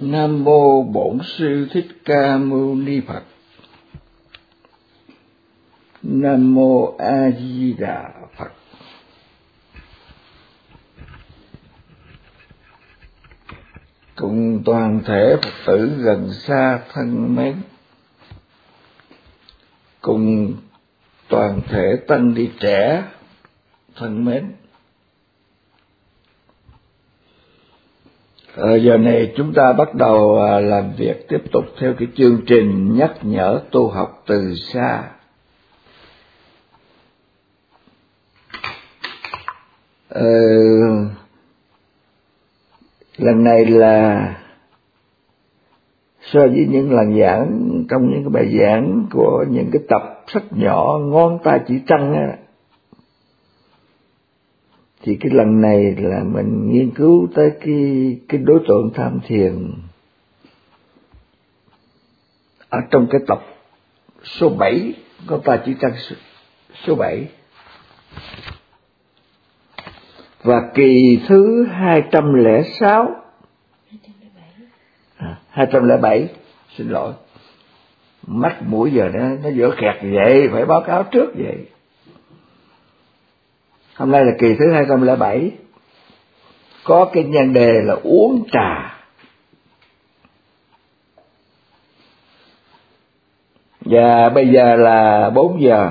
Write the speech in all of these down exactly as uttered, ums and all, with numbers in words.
Nam mô Bổn Sư Thích Ca Mâu Ni Phật. Nam mô A Di Đà Phật. Cùng toàn thể Phật tử gần xa thân mến, cùng toàn thể tăng ni trẻ thân mến. Ở giờ này chúng ta bắt đầu làm việc tiếp tục theo cái chương trình nhắc nhở tu học từ xa. Ờ, lần này là so với những lần giảng trong những cái bài giảng của những cái tập sách nhỏ ngón tay chỉ trăng á, thì cái lần này là mình nghiên cứu tới cái cái đối tượng tham thiền ở trong cái tập số bảy, ngón tay chỉ trăng số bảy, và kỳ thứ hai trăm lẻ sáu, hai trăm lẻ bảy, xin lỗi, mắt mũi giờ nó nó dở khẹt vậy, phải báo cáo trước vậy. Hôm nay là kỳ thứ hai trăm lẻ bảy, có cái nhan đề là uống trà. Và bây giờ là bốn giờ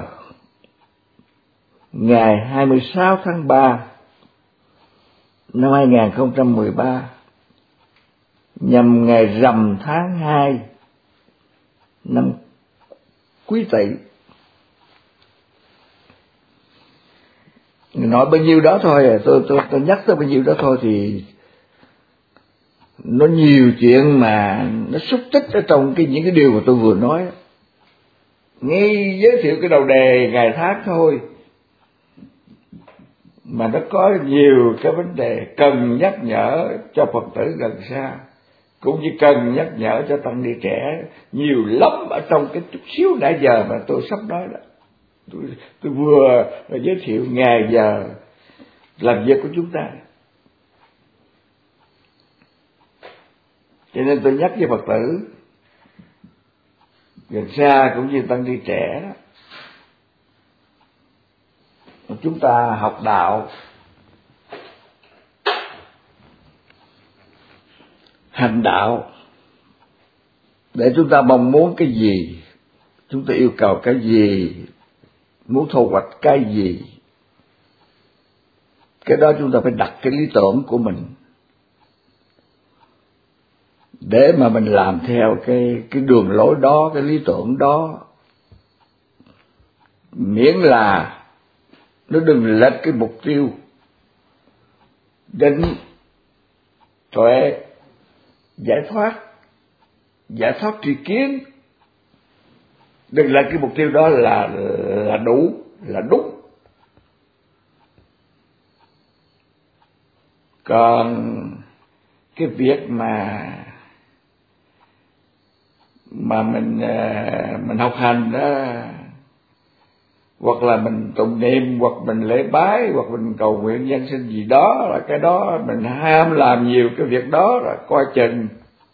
ngày hai mươi sáu tháng ba năm hai nghìn không trăm mười ba, nhằm ngày rằm tháng hai năm Quý Tỵ. Nói bao nhiêu đó thôi, tôi tôi tôi nhắc tới bao nhiêu đó thôi thì nó nhiều chuyện mà nó xúc tích ở trong cái những cái điều mà tôi vừa nói. Ngay giới thiệu cái đầu đề ngày tháng thôi mà nó có nhiều cái vấn đề cần nhắc nhở cho Phật tử gần xa, cũng như cần nhắc nhở cho tăng ni trẻ nhiều lắm ở trong cái chút xíu nãy giờ mà tôi sắp nói đó. Tôi, tôi vừa giới thiệu ngày giờ làm việc của chúng ta, cho nên tôi nhắc với Phật tử gần xa cũng như tăng ni trẻ đó, chúng ta học đạo, hành đạo để chúng ta mong muốn cái gì, chúng ta yêu cầu cái gì, muốn thu hoạch cái gì, cái đó chúng ta phải đặt cái lý tưởng của mình để mà mình làm theo cái cái đường lối đó, cái lý tưởng đó, miễn là nó đừng lệch cái mục tiêu định tuệ giải thoát, giải thoát tri kiến, đừng lệch cái mục tiêu đó là là đủ, là đúng. Còn cái việc mà mà mình mình học hành đó, hoặc là mình tụng niệm, hoặc mình lễ bái, hoặc mình cầu nguyện nhân sinh gì đó, là cái đó mình ham làm nhiều cái việc đó là coi chừng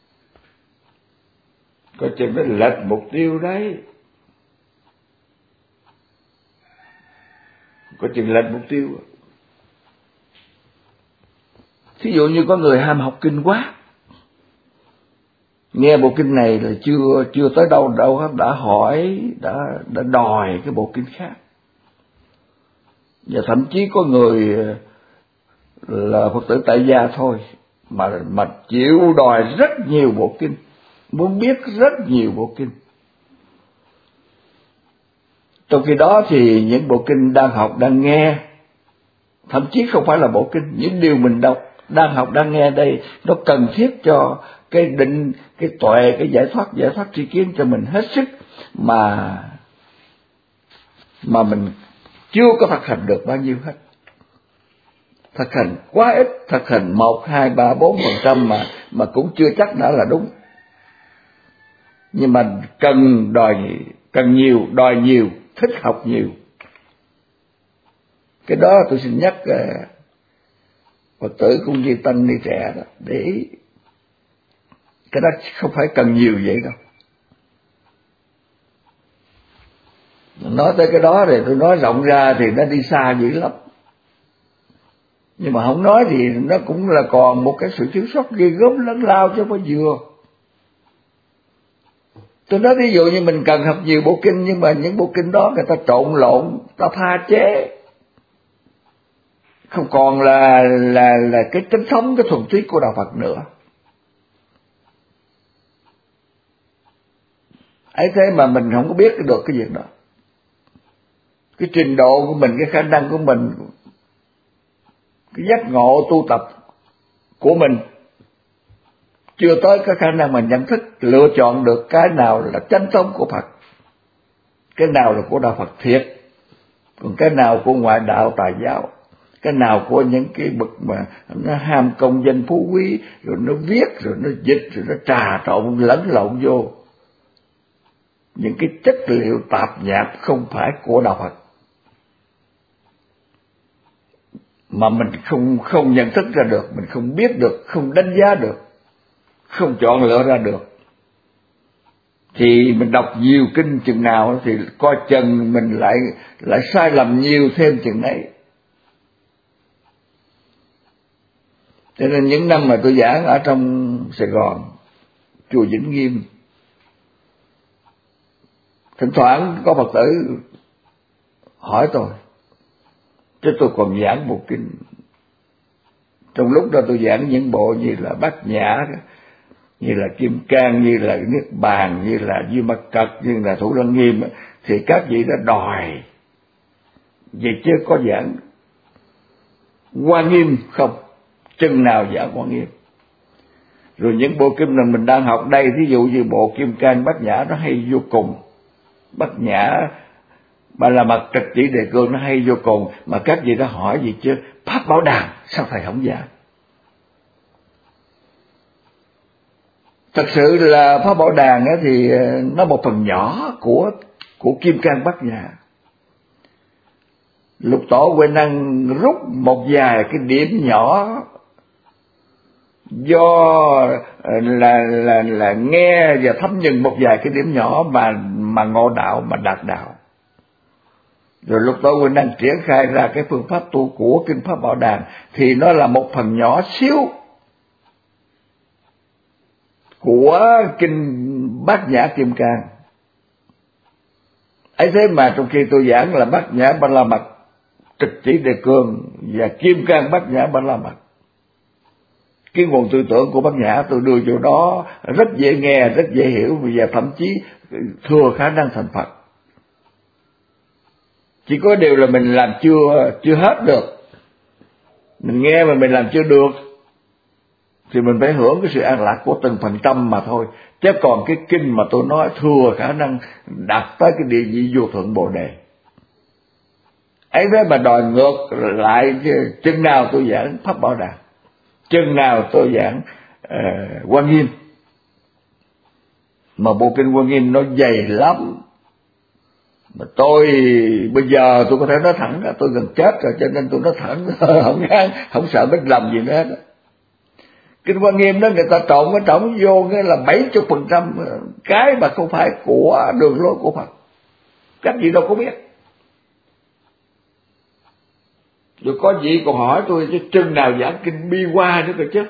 coi chừng nó lệch mục tiêu đấy, coi chừng lệch mục tiêu. Thí dụ như có người ham học kinh quá, nghe bộ kinh này là chưa chưa tới đâu đâu hết, đã hỏi, đã đã đòi cái bộ kinh khác. Và thậm chí có người là Phật tử tại gia thôi mà mà chịu đòi rất nhiều bộ kinh, muốn biết rất nhiều bộ kinh. Trong khi đó thì những bộ kinh đang học, đang nghe, thậm chí không phải là bộ kinh, những điều mình đọc, đang học, đang nghe đây, nó cần thiết cho cái định, cái tuệ, cái giải thoát, giải thoát tri kiến cho mình hết sức, mà mà mình chưa có thực hành được bao nhiêu hết. Thực hành quá ít, thực hành một, hai, ba, bốn phần trăm mà mà cũng chưa chắc đã là đúng. Nhưng mà cần đòi, cần nhiều, đòi nhiều, thích học nhiều. Cái đó tôi xin nhắc Phật tử cũng như tăng ni trẻ đó, để ý. Cái đó không phải cần nhiều vậy đâu. Nói tới cái đó thì tôi nói rộng ra thì nó đi xa dữ lắm. Nhưng mà không nói thì nó cũng là còn một cái sự thiếu sót ghê gớm lớn lao chứ không phải vừa. Tôi nói ví dụ như mình cần học nhiều bộ kinh, nhưng mà những bộ kinh đó người ta trộn lộn, ta pha chế, không còn là là là cái chính thống, cái thuần túy của đạo Phật nữa. Ấy thế mà mình không có biết được cái việc đó. Cái trình độ của mình, cái khả năng của mình, cái giác ngộ tu tập của mình chưa tới cái khả năng mà nhận thức lựa chọn được cái nào là chánh thống của Phật, cái nào là của đạo Phật thiệt, còn cái nào của ngoại đạo tà giáo, cái nào của những cái bậc mà nó ham công danh phú quý, rồi nó viết, rồi nó dịch, rồi nó trà trộn lẫn lộn vô những cái chất liệu tạp nhạp không phải của đạo Phật, mà mình không không nhận thức ra được, mình không biết được, không đánh giá được, không chọn lựa ra được. Thì mình đọc nhiều kinh chừng nào thì coi chừng mình lại lại sai lầm nhiều thêm chừng ấy. Cho nên những năm mà tôi giảng ở trong Sài Gòn, chùa Vĩnh Nghiêm, thỉnh thoảng có Phật tử hỏi tôi, chứ tôi còn giảng bộ kinh. Trong lúc đó tôi giảng những bộ như là Bát Nhã, như là Kim Cang, như là Niết Bàn, như là Duy Ma Cật, như là Thủ Lăng Nghiêm, thì các vị đã đòi vậy chứ có giảng Hoa Nghiêm không, chừng nào giảng Hoa Nghiêm. Rồi những bộ kinh mà mình đang học đây, ví dụ như bộ Kim Cang Bát Nhã nó hay vô cùng, Bát Nhã Ba La Mật Trịch Chỉ Đề Cương nó hay vô cùng, mà các vị đã hỏi gì chứ Pháp Bảo Đàn sao thầy không giảng? Thật sự là Pháp Bảo Đàn thì nó một phần nhỏ của của Kim Cang Bát Nhã. Lục Tổ Huệ Năng rút một vài cái điểm nhỏ do là là là nghe và thấm nhận một vài cái điểm nhỏ mà mà ngộ đạo, mà đạt đạo. Rồi Lục Tổ Huệ Năng triển khai ra cái phương pháp tu của kinh Pháp Bảo Đàn, thì nó là một phần nhỏ xíu của kinh Bát Nhã Kim Cang. Ấy thế mà trong khi tôi giảng là Bát Nhã Ba La Mật Trịch Chỉ Đề Cương và Kim Cang Bát Nhã Ba La Mật, cái nguồn tư tưởng của Bát Nhã tôi đưa chỗ đó rất dễ nghe, rất dễ hiểu, và thậm chí thừa khả năng thành Phật. Chỉ có điều là mình làm chưa chưa hết được. Mình nghe mà mình làm chưa được thì mình phải hưởng cái sự an lạc của từng phần trăm mà thôi. Chứ còn cái kinh mà tôi nói thừa khả năng đạt tới cái địa vị vô thượng Bồ Đề. Ấy thế mà đòi ngược lại, chừng nào tôi giảng Pháp Bảo Đàn, chừng nào tôi giảng uh, Hoa Nghiêm. Mà bộ kinh Hoa Nghiêm nó dày lắm. Mà tôi bây giờ tôi có thể nói thẳng là tôi gần chết rồi, cho nên tôi nói thẳng, không ngán, không sợ biết lầm gì nữa hết. Kinh Hoa Nghiêm đó người ta trộn cái trỏng vô nghĩa là bảy mươi phần trăm cái mà không phải của đường lối của Phật. Các vị đâu có biết. Rồi có vị còn hỏi tôi chứ chừng nào giảng kinh Bi Hoa nữa cơ chứ.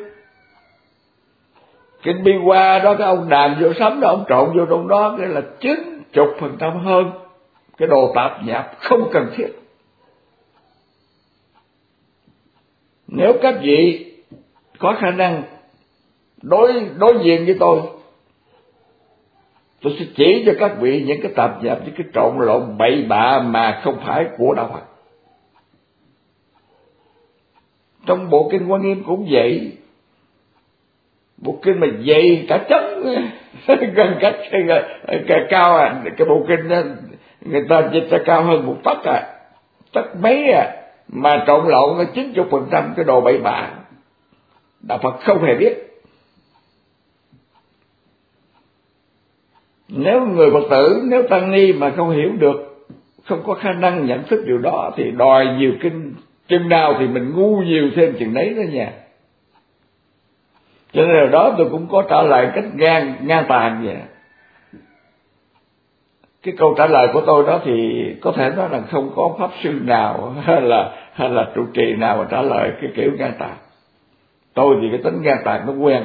Kinh Bi Hoa đó cái ông đàn vô sắm đó, ông trộn vô trong đó cái là chín mươi phần trăm hơn cái đồ tạp nhạp không cần thiết. Nếu các vị có khả năng đối đối diện với tôi, tôi sẽ chỉ cho các vị những cái tạp nhạp, những cái trộn lộn bậy bạ mà không phải của đạo Phật. Trong bộ kinh Hoa Nghiêm cũng vậy. Bộ kinh mà dày cả trống gần cách cả cao à, cái bộ kinh đó, người ta dịch ra cao hơn một tấc à, tấc mấy à, mà trộn lộn là chín mươi phần trăm cái đồ bậy bạ. Đạo Phật không hề biết. Nếu người Phật tử, nếu tăng ni mà không hiểu được, không có khả năng nhận thức điều đó thì đòi nhiều kinh, chừng nào thì mình ngu nhiều thêm chừng đấy đó nha. Cho nên là đó tôi cũng có trả lời cách ngang ngang tàn vậy. Cái câu trả lời của tôi đó thì có thể nói là không có pháp sư nào hay là hay là trụ trì nào mà trả lời cái kiểu ngang tàn. Tôi thì cái tính ngang tàn nó quen.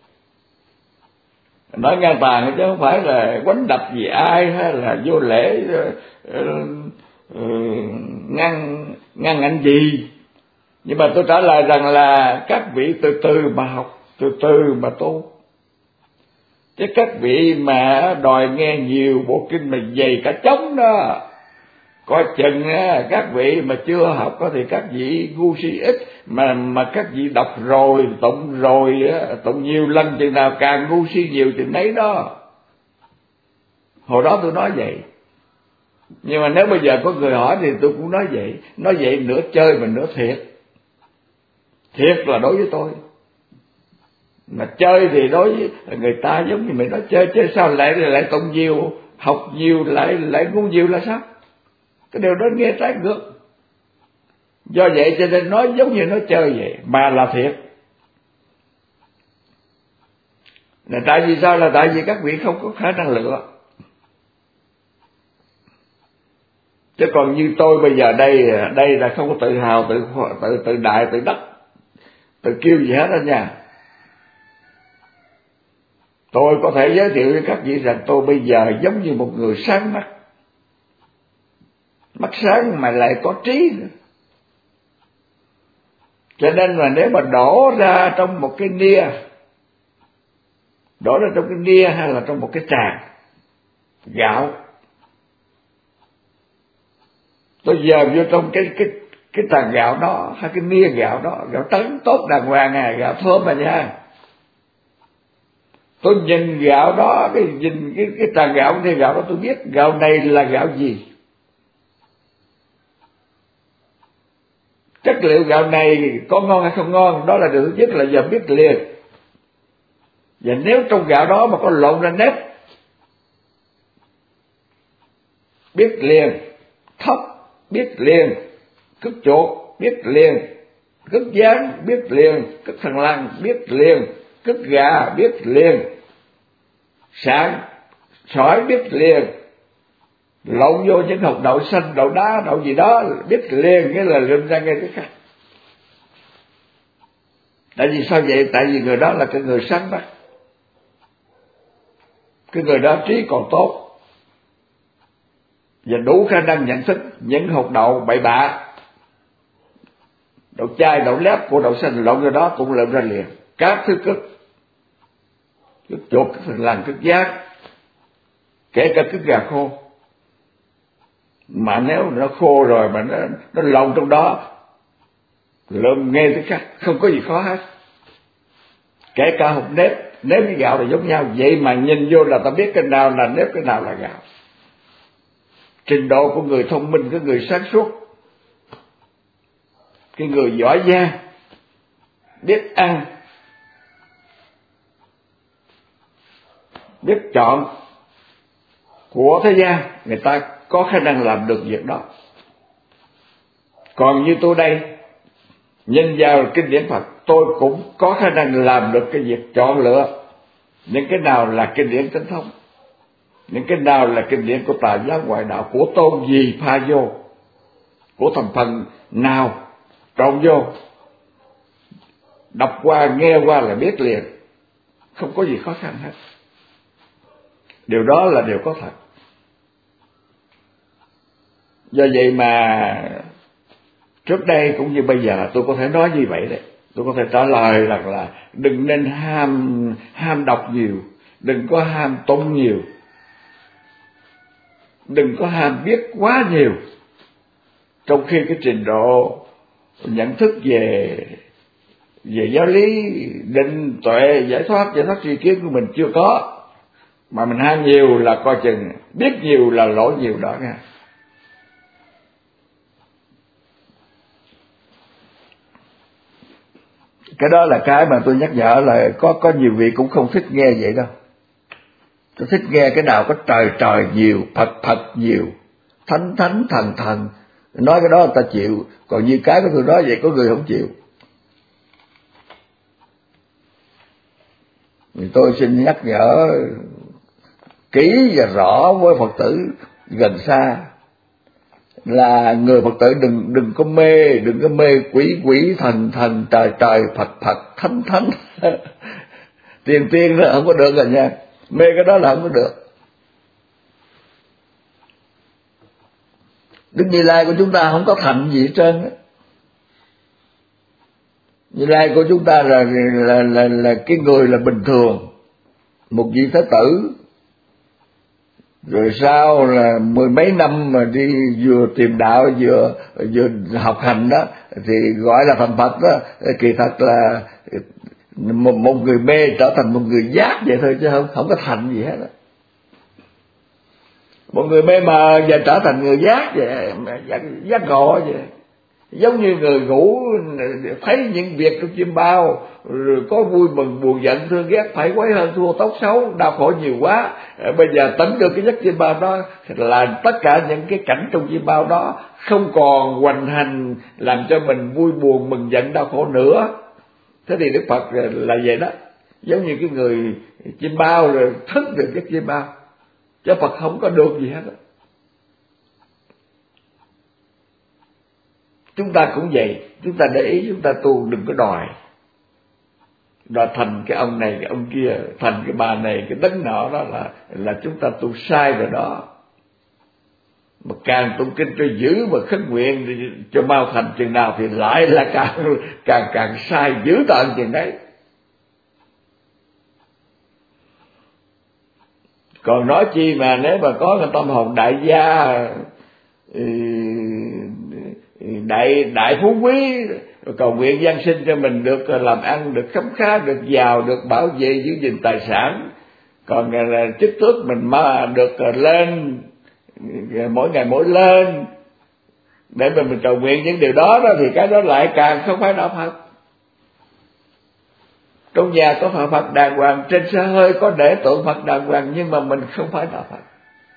Nói ngang tàn chứ không phải là quánh đập gì ai hay là vô lễ uh, uh, ngăn ngăn ngạnh gì. Nhưng mà tôi trả lời rằng là các vị từ từ mà học, từ từ mà tu. Chứ các vị mà đòi nghe nhiều bộ kinh mà dày cả trống đó, coi chừng các vị mà chưa học đó thì các vị ngu si ít, mà mà các vị đọc rồi, tụng rồi, tụng nhiều lần chừng nào càng ngu si nhiều chừng đấy đó. Hồi đó tôi nói vậy. Nhưng mà nếu bây giờ có người hỏi thì tôi cũng nói vậy. Nói vậy nửa chơi mà nửa thiệt. Thiệt là đối với tôi. Mà chơi thì đối với người ta giống như mình nói chơi, chơi sao lại lại tụng nhiều, học nhiều lại lại ngu nhiều là sao? Cái điều đó nghe trái ngược. Do vậy cho nên nói giống như nói chơi vậy, mà là thiệt. Là tại vì sao? Là tại vì các vị không có khả năng lựa. Chứ còn như tôi bây giờ đây, đây là không có tự hào, tự tự tự đại, tự đắc, tự kêu gì hết đó nha. Tôi có thể giới thiệu với các vị rằng tôi bây giờ giống như một người sáng mắt. Mắt sáng mà lại có trí nữa. Cho nên là nếu mà đổ ra trong một cái nia, đổ ra trong cái nia hay là trong một cái tràng gạo, tôi dời vô trong cái cái cái tràng gạo đó hay cái nia gạo đó, gạo trắng tốt đàng hoàng à, gạo thơm mà nha. Tôi nhìn gạo đó, cái nhìn cái cái tràng gạo nia gạo đó, tôi biết gạo này là gạo gì. Chất liệu gạo này có ngon hay không ngon, đó là điều thứ nhất, là giờ biết liền. Và nếu trong gạo đó mà có lộn ra nếp, biết liền. Thóc biết liền, cứt chuột biết liền, cứt gián biết liền, cứt thằn lằn biết liền, cứt gà biết liền, sạn sỏi biết liền, lộn vô những hột đậu xanh, đậu đá, đậu gì đó biết liền, nghĩa là lượm ra ngay cái khác. Tại vì sao vậy? Tại vì người đó là cái người sáng mắt, cái người đó trí còn tốt và đủ khả năng nhận thức những hột đậu bậy bạ, đậu chai, đậu lép của đậu xanh lộn ra đó cũng lượm ra liền. Các thứ cứt, cứt chuột, cứt thằn lằn, cứt giác, kể cả cứt gà khô, mà nếu nó khô rồi mà nó nó lộn trong đó lượm nghe thứ khác, không có gì khó hết. Kể cả hột nếp, nếp với gạo là giống nhau, vậy mà nhìn vô là ta biết cái nào là nếp, cái nào là gạo. Trình độ của người thông minh, cái người sáng suốt, cái người giỏi giang, biết ăn, biết chọn của thế gian, người ta có khả năng làm được việc đó. Còn như tôi đây, nhìn vào kinh điển Phật, tôi cũng có khả năng làm được cái việc chọn lựa những cái nào là kinh điển chính thống, những cái nào là kinh điển của tà giáo ngoại đạo, của tôn gì pha vô, của thành phần nào trộn vô, đọc qua nghe qua là biết liền, không có gì khó khăn hết. Điều đó là điều có thật. Do vậy mà trước đây cũng như bây giờ tôi có thể nói như vậy đấy. Tôi có thể trả lời rằng là đừng nên ham ham đọc nhiều, đừng có ham tụng nhiều, đừng có ham biết quá nhiều, trong khi cái trình độ nhận thức về về giáo lý, định tuệ, giải thoát, giải thoát tri kiến của mình chưa có, mà mình ham nhiều là coi chừng biết nhiều là lỗi nhiều đó nha. Cái đó là cái mà tôi nhắc nhở là có có nhiều vị cũng không thích nghe vậy đâu. Tôi thích nghe cái nào có trời trời nhiều, Phật Phật nhiều, thánh thánh thần thần. Nói cái đó người ta chịu, còn như cái của tôi nói vậy có người không chịu. Tôi xin nhắc nhở kỹ và rõ với Phật tử gần xa là người Phật tử đừng đừng có mê, đừng có mê quỷ quỷ thần thần trời trời Phật Phật thánh thánh tiền tiên đó không có được rồi nha, mê cái đó là không có được. Đức Như Lai của chúng ta không có thành gì hết trơn á. Như Lai của chúng ta là là là là cái người là bình thường, một vị Thái tử, rồi sau là mười mấy năm mà đi vừa tìm đạo vừa vừa học hành đó thì gọi là thành Phật đó, kỳ thật là một, một người mê trở thành một người giác vậy thôi chứ không không có thành gì hết đó. Một người mê mờ và trở thành người giác vậy, giác, giác ngộ vậy. Giống như người ngủ thấy những việc trong chim bao, rồi có vui mừng buồn giận thương ghét phải quấy hơn thua tốt xấu đau khổ nhiều quá, bây giờ tỉnh được cái giấc chim bao đó là tất cả những cái cảnh trong chim bao đó không còn hoành hành làm cho mình vui buồn mừng giận đau khổ nữa. Thế thì Đức Phật là vậy đó, giống như cái người chim bao rồi thức được giấc chim bao, chứ Phật không có được gì hết đó. Chúng ta cũng vậy, chúng ta để ý, chúng ta tu đừng có đòi đòi thành cái ông này cái ông kia, thành cái bà này cái đấng nọ, đó là là chúng ta tu sai rồi đó. Mà càng tụng kinh cho giữ mà khấn nguyện cho mau thành chừng nào thì lại là càng càng càng sai dữ tợn chừng đấy. Còn nói chi mà nếu mà có cái tâm hồn đại gia, đại đại phú quý, cầu nguyện giáng sinh cho mình được làm ăn, được khấm khá, được giàu, được bảo vệ giữ gìn tài sản, còn là chức tước mình mà được lên mỗi ngày mỗi lên để mà mình cầu nguyện những điều đó đó, thì cái đó lại càng không phải đạo Phật. Trong nhà có Phật Phật đàng hoàng, trên xe hơi có để tượng Phật đàng hoàng, nhưng mà mình không phải đạo Phật.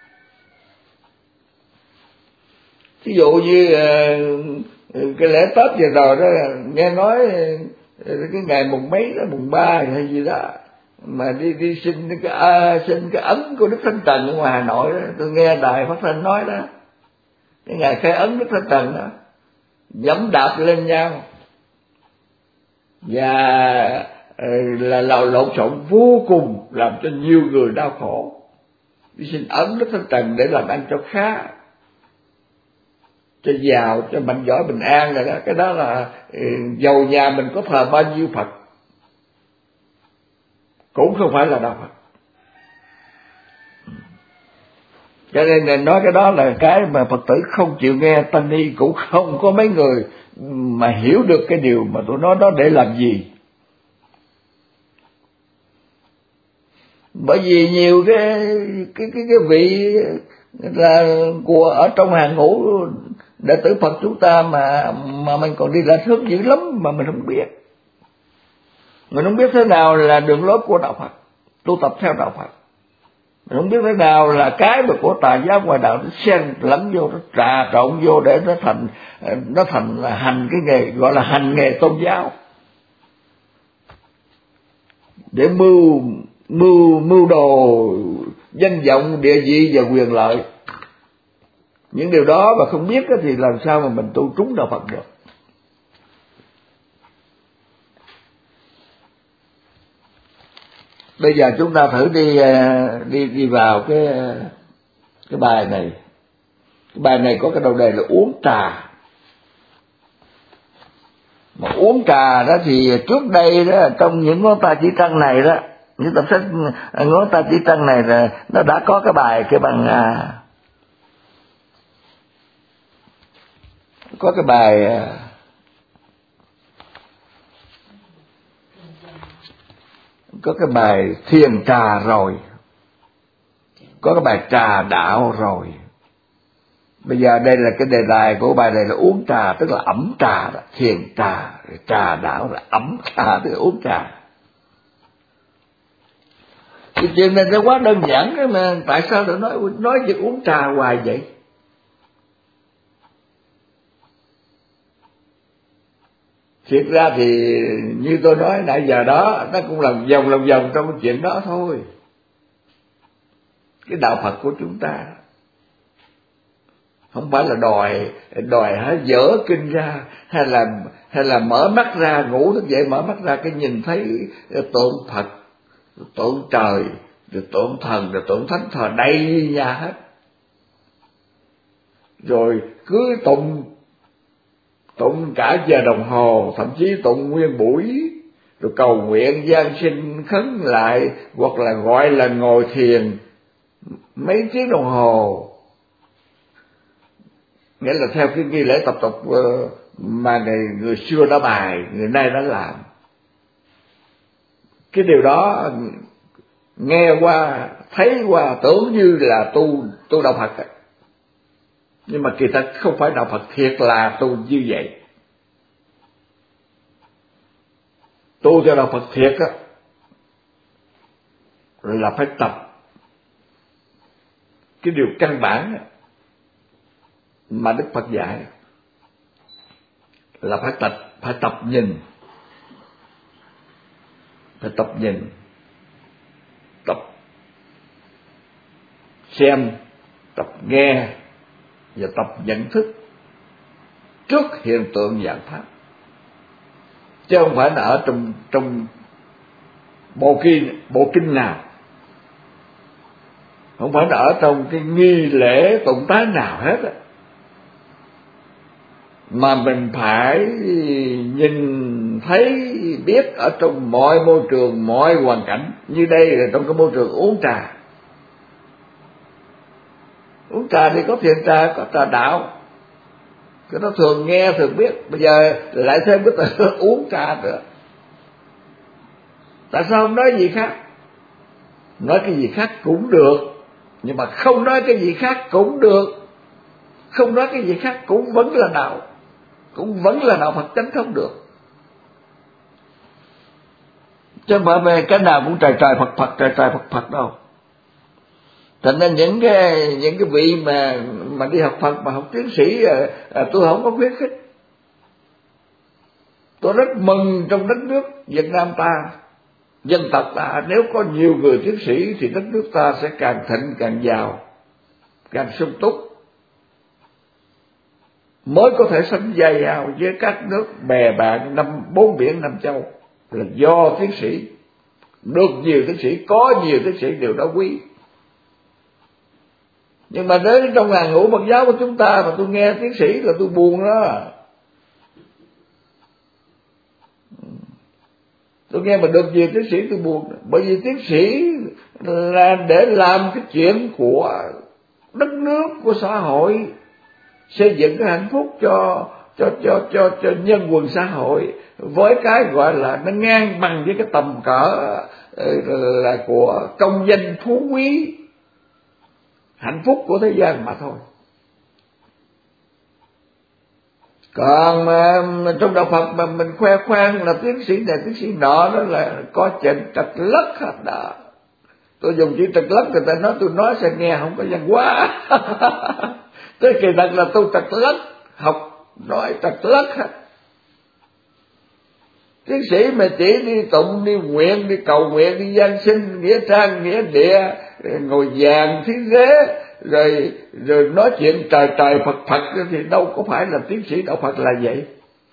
Ví dụ như cái lễ Tết vừa rồi đó, nghe nói cái ngày mùng mấy đó, mùng ba hay gì đó, mà đi đi xin cái à, xin cái ấn của Đức Thánh Trần ở ngoài Hà Nội đó, tôi nghe đài phát thanh nói đó, cái ngày khai ấn Đức Thánh Trần đó, dẫm đạp lên nhau và là là lộn xộn vô cùng, làm cho nhiều người đau khổ. Đi xin ấn Đức Thánh Trần để làm ăn cho khá, cho giàu, cho mạnh giỏi bình an rồi đó. Cái đó là giàu nhà mình có thờ bao nhiêu Phật cũng không phải là đạo Phật. Cho nên là nói cái đó là cái mà Phật tử không chịu nghe. Tăng ni cũng không có mấy người mà hiểu được cái điều mà tôi nói đó để làm gì. Bởi vì nhiều cái cái cái cái vị là của ở trong hàng ngũ đệ tử Phật chúng ta mà mà mình còn đi lệch hướng dữ lắm mà mình không biết. Mình không biết thế nào là đường lối của đạo Phật, tu tập theo đạo Phật. Mình không biết thế nào là cái mà của tà giáo ngoài đạo nó xen lẫn vô, nó trà trộn vô để nó thành nó thành là hành cái nghề gọi là hành nghề tôn giáo, để mưu mưu mưu đồ danh vọng, địa vị và quyền lợi. Những điều đó mà không biết thì làm sao mà mình tu trúng đạo Phật được. Bây giờ chúng ta thử đi đi đi vào cái cái bài này. Cái bài này có cái đầu đề là uống trà. Mà uống trà đó thì trước đây đó, trong những ngón tay chỉ trăng này đó, những tập sách ngón tay chỉ trăng này là nó đã có cái bài cái bằng à, có cái bài à, có cái bài thiền trà rồi, có cái bài trà đạo rồi. Bây giờ đây là cái đề tài của bài này là uống trà, tức là ẩm trà đó. Thiền trà, trà đạo là ẩm trà, tức là uống trà. Cái chuyện này nó quá đơn giản đó mà tại sao tôi nói nói việc uống trà hoài vậy? Thiệt ra thì như tôi nói nãy giờ đó, nó cũng lòng vòng lòng vòng trong cái chuyện đó thôi. Cái đạo Phật của chúng ta không phải là đòi đòi hả dở kinh ra, hay là hay là mở mắt ra, ngủ thức dậy mở mắt ra cái nhìn thấy tượng Phật, tượng trời, rồi tượng thần, rồi tượng thánh thờ đầy nhà hết, rồi cứ tụng tụng cả giờ đồng hồ, thậm chí tụng nguyên buổi, rồi cầu nguyện gian sinh khấn lại, hoặc là gọi là ngồi thiền mấy tiếng đồng hồ. Nghĩa là theo cái nghi lễ tập tục mà người, người xưa đã bài, người nay đã làm. Cái điều đó nghe qua, thấy qua tưởng như là tu tu đạo Phật, nhưng mà kỳ thực không phải đạo Phật thiệt là tu như vậy. Tu cho đạo Phật thiệt á là phải tập cái điều căn bản mà Đức Phật dạy, là phải tập phải tập nhìn, phải tập nhìn, tập xem, tập nghe và tập nhận thức trước hiện tượng dạng pháp, chứ không phải là ở trong trong bộ kinh bộ kinh nào, không phải là ở trong cái nghi lễ tụng tá nào hết á, mà mình phải nhìn thấy biết ở trong mọi môi trường, mọi hoàn cảnh. Như đây là trong cái môi trường uống trà, uống trà thì có thiền trà, có trà đạo, cái đó thường nghe thường biết. Bây giờ lại thêm cái từ uống trà nữa, tại sao không nói gì khác? Nói cái gì khác cũng được, nhưng mà không nói cái gì khác cũng được, không nói cái gì khác cũng vẫn là đạo, cũng vẫn là đạo Phật chánh không được. Chứ không phải về cái nào cũng trời trời Phật Phật, trời trời Phật Phật đâu. Thành nên những cái những cái vị mà mà đi học Phật mà học tiến sĩ, à, à, tôi không có khuyến khích. Tôi rất mừng trong đất nước Việt Nam ta, dân tộc ta, nếu có nhiều người tiến sĩ thì đất nước ta sẽ càng thịnh, càng giàu, càng sung túc, mới có thể sánh vai nhau với các nước bè bạn năm bốn biển năm châu, là do tiến sĩ. Được nhiều tiến sĩ, có nhiều tiến sĩ đều đó quý. Nhưng mà đến trong hàng ngũ Phật giáo của chúng ta mà tôi nghe tiến sĩ là tôi buồn đó. Tôi nghe mà được nhiều tiến sĩ tôi buồn, bởi vì tiến sĩ là để làm cái chuyện của đất nước, của xã hội, xây dựng cái hạnh phúc cho cho cho cho cho nhân quần xã hội, với cái gọi là nó ngang bằng với cái tầm cỡ là của công danh phú quý, hạnh phúc của thế gian mà thôi. Còn mà trong đạo Phật mà mình khoe khoang là tiến sĩ này tiến sĩ nọ, đó là có chuyện trật lất hết đó. Tôi dùng chữ trật lất, người ta nói tôi nói sẽ nghe không có văn hóa. Thế kỳ thật là tôi trật lất, học nói trật lất hết. Tiến sĩ mà chỉ đi tụng, đi nguyện, đi cầu nguyện, đi gian sinh, nghĩa trang, nghĩa địa, ngồi vàng thí ghế, rồi rồi nói chuyện trời trời Phật Phật thì đâu có phải là tiến sĩ đạo Phật là vậy.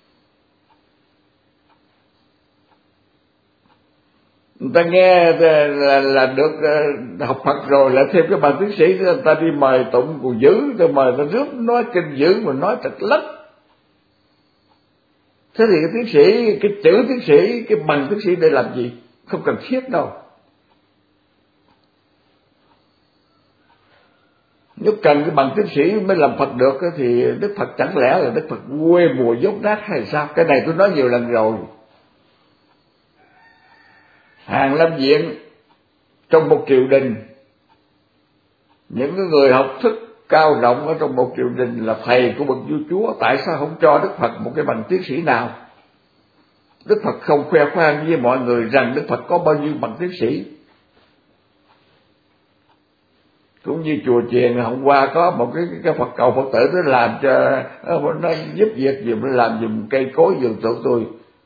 Người ta nghe là, là, là được học Phật rồi lại thêm cái bằng tiến sĩ, người ta đi mời tụng còn dữ, rồi mời ta rước nói kinh dữ mà nói trật lất. Thế thì cái tiến sĩ, cái chữ tiến sĩ, cái bằng tiến sĩ để làm gì? Không cần thiết đâu. Nếu cần cái bằng tiến sĩ mới làm Phật được thì Đức Phật chẳng lẽ là Đức Phật quê mùa dốt nát hay sao? Cái này tôi nói nhiều lần rồi. Hàng lâm viện trong một triều đình, những cái người học thức cao rộng ở trong một triều đình là thầy của bậc vua chúa, tại sao không cho Đức Phật một cái bằng tiến sĩ nào? Đức Phật không khoe khoang với mọi người rằng Đức Phật có bao nhiêu bằng tiến sĩ. Cũng như chùa chiền hôm qua có một cái, cái Phật cầu Phật tử nó làm cho nó giúp việc gì, nó làm giùm cây cối vườn tượng tôi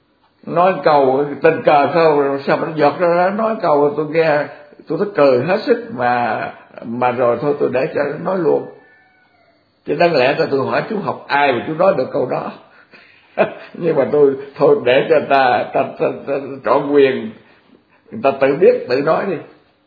nói cầu tình cờ sao sao mà nó giọt ra đó, nói cầu tôi nghe tôi thích cười hết sức mà mà rồi thôi tôi để cho nó nói luôn. Chứ đáng lẽ là tôi hỏi chú học ai mà chú nói được câu đó. Nhưng mà tôi thôi để cho ta ta, ta, ta, ta trọn quyền, người ta tự biết tự nói đi.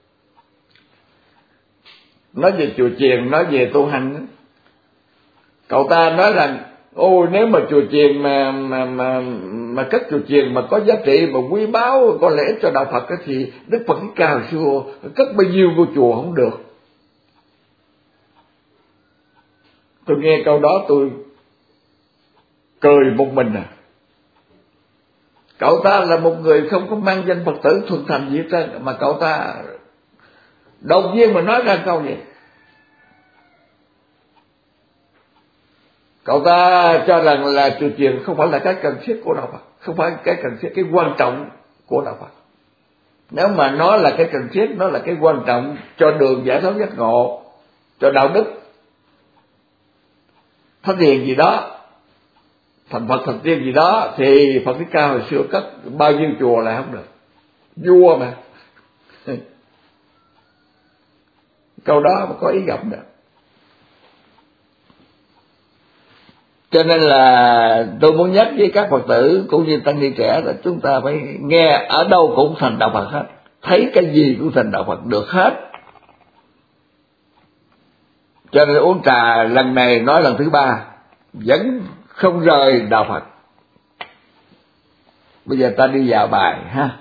Nói về chùa chiền, nói về tu hành, cậu ta nói rằng ôi nếu mà chùa chiền mà mà mà mà cất chùa chiền mà có giá trị mà quý báu có lẽ cho đạo Phật thì Đức Phật Thích Ca hồi xưa cất bao nhiêu ngôi chùa không được. Tôi nghe câu đó tôi cười một mình à. Cậu ta là một người không có mang danh Phật tử thuần thành gì hết trơn, mà cậu ta đột nhiên mà nói ra câu vậy. Cậu ta cho rằng là chùa chiền không phải là cái cần thiết của đạo Phật, không phải cái cần thiết, cái quan trọng của đạo Phật. Nếu mà nó là cái cần thiết, nó là cái quan trọng cho đường giải thoát giác ngộ, cho đạo đức, thánh hiền gì đó, thành Phật thành tiên gì đó, thì Phật Thích Ca hồi xưa cất bao nhiêu chùa là không được. Vua mà. Câu đó mà có ý gặp được. Cho nên là tôi muốn nhắc với các Phật tử cũng như tăng ni trẻ là chúng ta phải nghe ở đâu cũng thành đạo Phật hết, thấy cái gì cũng thành đạo Phật được hết. Cho nên uống trà lần này nói lần thứ ba vẫn không rời đạo Phật. Bây giờ ta đi vào bài ha.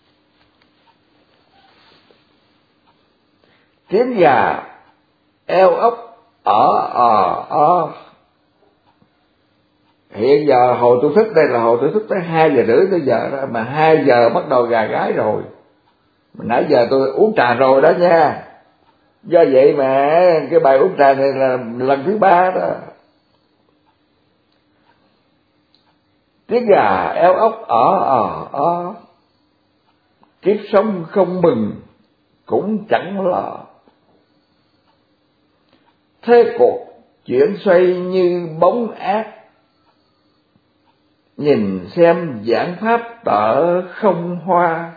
Tiếng gà eo ốc ở ở ở. Hiện giờ hồi tôi thức đây là hồi tôi thức tới hai giờ rưỡi tới giờ đó, mà hai giờ bắt đầu gà gái rồi. Mà nãy giờ tôi uống trà rồi đó nha. Do vậy mà cái bài uống trà này là lần thứ ba đó. Tiếng gà eo ốc ở ở ở. Kiếp sống không mừng cũng chẳng lo. Thế cuộc chuyển xoay như bóng ác. Nhìn xem giảng pháp tợ không hoa.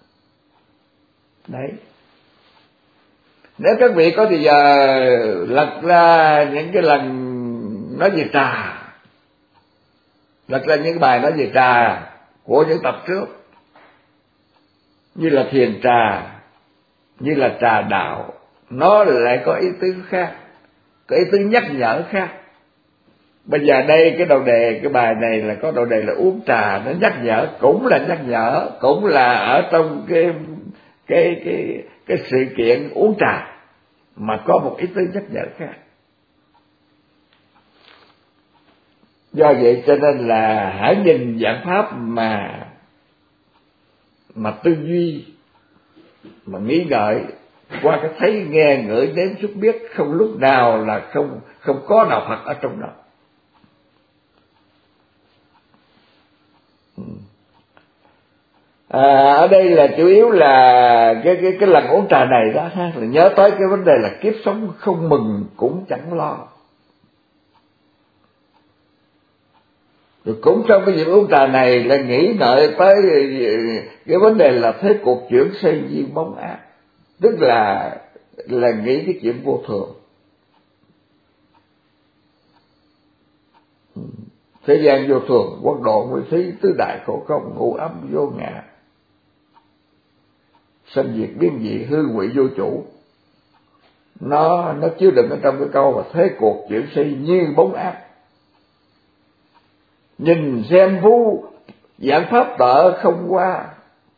Đấy. Nếu các vị có thì giờ lật ra những cái lần nói về trà, lật ra những bài nói về trà của những tập trước, như là thiền trà, như là trà đạo, nó lại có ý tứ khác, có ý tứ nhắc nhở khác. Bây giờ đây cái đầu đề, cái bài này là có đầu đề là uống trà, nó nhắc nhở, cũng là nhắc nhở, cũng là ở trong cái cái cái cái sự kiện uống trà mà có một ý tứ nhắc nhở khác. Do vậy cho nên là hãy nhìn giảng pháp mà mà tư duy, mà nghĩ ngợi qua cái thấy nghe ngửi đến xúc biết, không lúc nào là không không có đạo Phật ở trong đó. À, ở đây là chủ yếu là cái cái cái lần uống trà này đó ha, là nhớ tới cái vấn đề là kiếp sống không mừng cũng chẳng lo. Rồi cũng trong cái việc uống trà này là nghĩ ngợi tới cái vấn đề là thế cuộc chuyển xoay như bóng ác, tức là là nghĩ cái chuyện vô thường. Thế gian vô thường, quốc độ nguyên thí, tứ đại khổ không, ngũ ấm vô ngã, sanh diệt biến dị, hư ngụy vô chủ. Nó nó chứa đựng ở trong cái câu là thế cuộc chuyển xoay như bóng ác. Nhìn xem phú giảng pháp tợ không qua.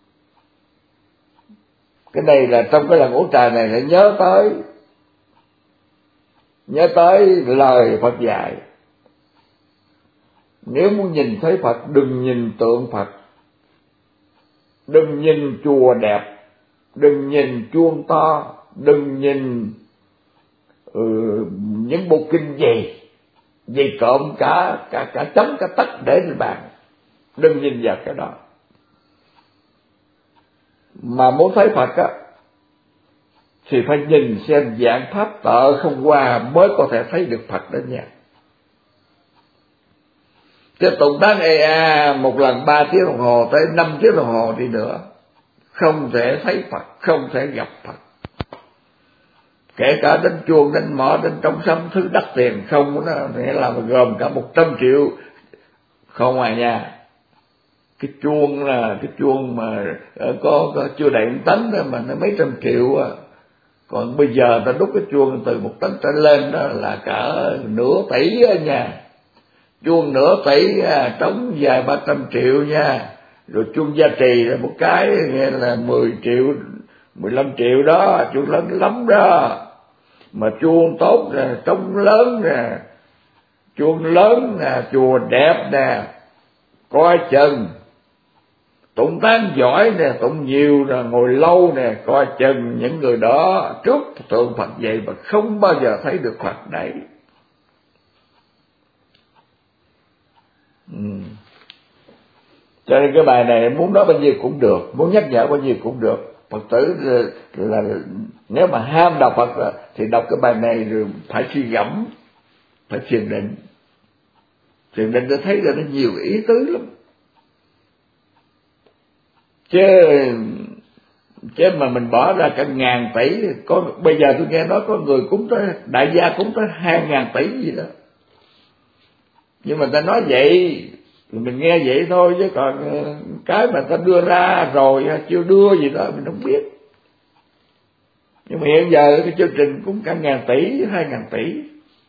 Cái này là trong cái lần uống trà này lại nhớ tới nhớ tới lời Phật dạy. Nếu muốn nhìn thấy Phật, đừng nhìn tượng Phật, đừng nhìn chùa đẹp, đừng nhìn chuông to, đừng nhìn ừ, những bộ kinh gì gì cộm cả cả cả chấm cả tách để lên bàn, đừng nhìn vào cái đó. Mà muốn thấy Phật á thì phải nhìn xem giảng pháp tợ không qua mới có thể thấy được Phật đó nha. Chứ tụng tán ê a một lần ba tiếng đồng hồ tới năm tiếng đồng hồ đi nữa, không thể thấy Phật, không thể gặp Phật. Kể cả đánh chuông, đánh mõ, đánh trống sấm, thứ đắt tiền không, nó nghĩa là gồm cả một trăm triệu không à nha. Cái chuông là cái chuông mà có, có chưa đầy một tấn đó mà nó mấy trăm triệu à. Còn bây giờ ta đúc cái chuông từ một tấn trở lên đó là cả nửa tỷ á nha. Chuông nửa tỷ, à, trống dài ba trăm triệu nha. Rồi chuông gia trì là một cái nghe là mười triệu, mười lăm triệu đó, chuông lớn lắm đó. Mà chuông tốt nè, trống lớn nè, chuông lớn nè, chùa đẹp nè, coi chừng. Tụng tán giỏi nè, tụng nhiều nè, ngồi lâu nè, coi chừng những người đó trước tượng Phật vậy mà không bao giờ thấy được Phật đấy. Ừ. Cho nên cái bài này muốn nói bao nhiêu cũng được, muốn nhắc nhở bao nhiêu cũng được. Phật tử là, là nếu mà ham đọc Phật thì đọc cái bài này rồi phải suy gẫm, phải thiền định. Thiền định để thấy là nó nhiều ý tứ lắm. Chứ chứ mà mình bỏ ra cả ngàn tỷ, có bây giờ tôi nghe nói có người cúng tới, đại gia cúng tới hai ngàn tỷ gì đó. Nhưng mà ta nói vậy mình nghe vậy thôi, chứ còn cái mà ta đưa ra rồi chưa đưa gì đó mình không biết. Nhưng mà hiện giờ cái chương trình cũng cả ngàn tỷ, hai ngàn tỷ.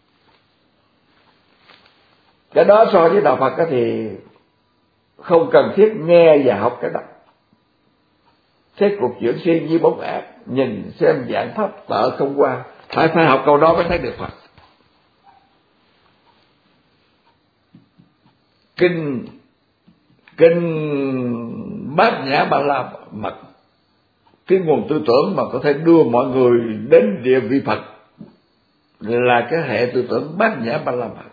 Cái đó so với đạo Phật thì không cần thiết nghe và học cái đó. Thế cuộc chuyển sinh như bóng ác, nhìn xem dạng pháp tợ không qua, phải phải học câu đó mới thấy được Phật. Kinh kinh Bát Nhã Ba La Mật, cái nguồn tư tưởng mà có thể đưa mọi người đến địa vị Phật là cái hệ tư tưởng Bát Nhã Ba La Mật.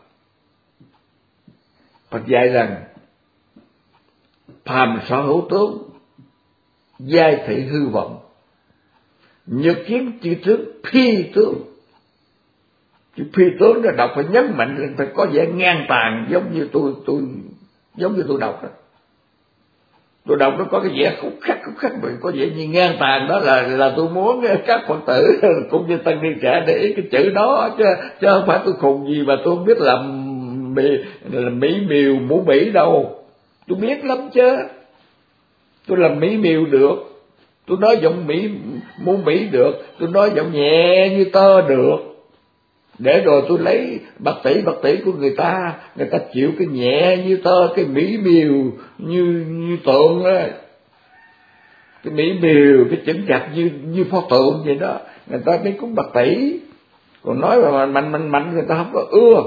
Phật dạy rằng phàm sở hữu tướng, giai thị hư vọng, nhược kiến chư tướng phi tướng. Chữ phi tướng đó đọc phải nhấn mạnh lên, phải có vẻ ngang tàn, giống như tôi tôi giống như tôi đọc đó. Tôi đọc nó có cái vẻ khúc khắc khúc khắc mà có vẻ như ngang tàn, đó là là tôi muốn các Phật tử cũng như tăng ni trẻ để ý cái chữ đó, chứ chứ không phải tôi khùng gì mà tôi không biết làm mỹ là mỹ miều mũ mỹ đâu. Tôi biết lắm chứ. Tôi làm mỹ miều được, tôi nói giọng mỹ mũ mỹ được, tôi nói giọng nhẹ như tơ được. Để rồi tôi lấy bạc tỷ bạc tỷ của người ta, người ta chịu cái nhẹ như tơ, cái mỹ miều như như tượng đó, cái mỹ miều, cái chững chặt như như pho tượng vậy đó, người ta mới cúng bạc tỷ. Còn nói mà mạnh mạnh mạnh người ta không có ưa.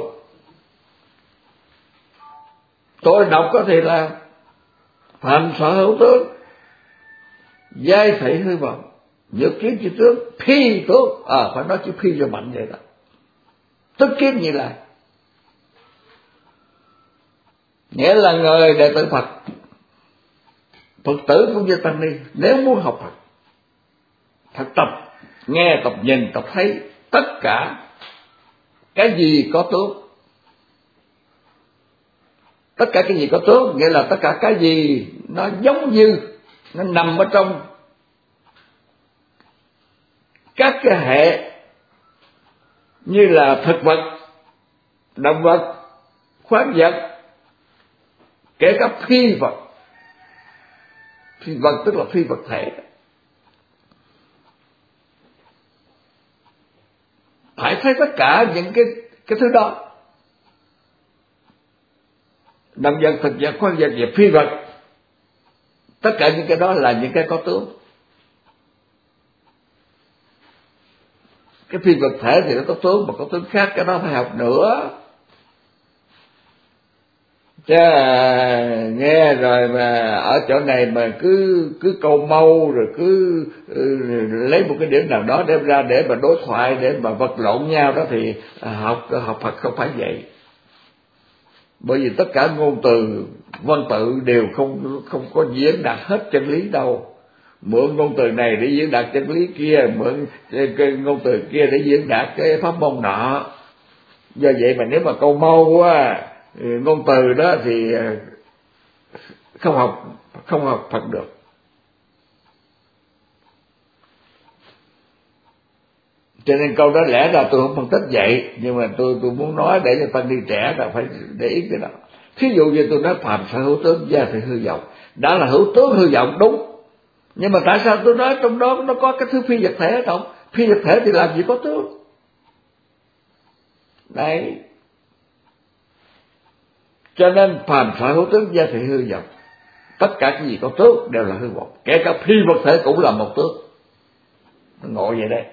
Tôi đọc có thì là phàm sở hữu tướng, giai thị hư vọng, nhược kiến chư tướng phi tướng. À phải nói chữ phi cho mạnh vậy đó. Tức kiến như là nghĩa là người đệ tử Phật, Phật tử cũng như tăng ni, nếu muốn học Phật phải tập nghe, tập nhìn, tập thấy tất cả cái gì có tướng. Tất cả cái gì có tướng nghĩa là tất cả cái gì nó giống như, nó nằm ở trong các cái hệ như là thực vật, động vật, khoáng vật, kể cả phi vật. Phi vật tức là phi vật thể. Phải thấy tất cả những cái cái thứ đó, động vật, thực vật, khoáng vật và phi vật, tất cả những cái đó là những cái có tướng. Cái phi vật thể thì nó có tướng, mà có tướng khác cái đó phải học nữa. Chứ nghe rồi mà ở chỗ này mà cứ cứ câu mâu rồi cứ ừ, lấy một cái điểm nào đó đem ra để mà đối thoại, để mà vật lộn nhau đó thì học học Phật không phải vậy. Bởi vì tất cả ngôn từ văn tự đều không không có diễn đạt hết chân lý đâu. Mượn ngôn từ này để diễn đạt chân lý kia, mượn cái ngôn từ kia để diễn đạt cái pháp môn nọ. Do vậy mà nếu mà câu mâu á, ngôn từ đó thì không học không học Phật được. Cho nên câu đó lẽ ra tôi không phân tích vậy, nhưng mà tôi tôi muốn nói để cho tăng ni trẻ là phải để ý cái đó. Thí dụ như tôi nói phàm sở hữu tướng, gia thì hư vọng, đã là hữu tướng hư vọng đúng, nhưng mà tại sao tôi nói trong đó nó có cái thứ phi vật thể không? Phi vật thể thì làm gì có tướng. Đấy, cho nên phàm sở hữu tướng, gia thì hư vọng, tất cả cái gì có tướng đều là hư vọng, kể cả phi vật thể cũng là một tướng. Nó ngộ vậy đấy.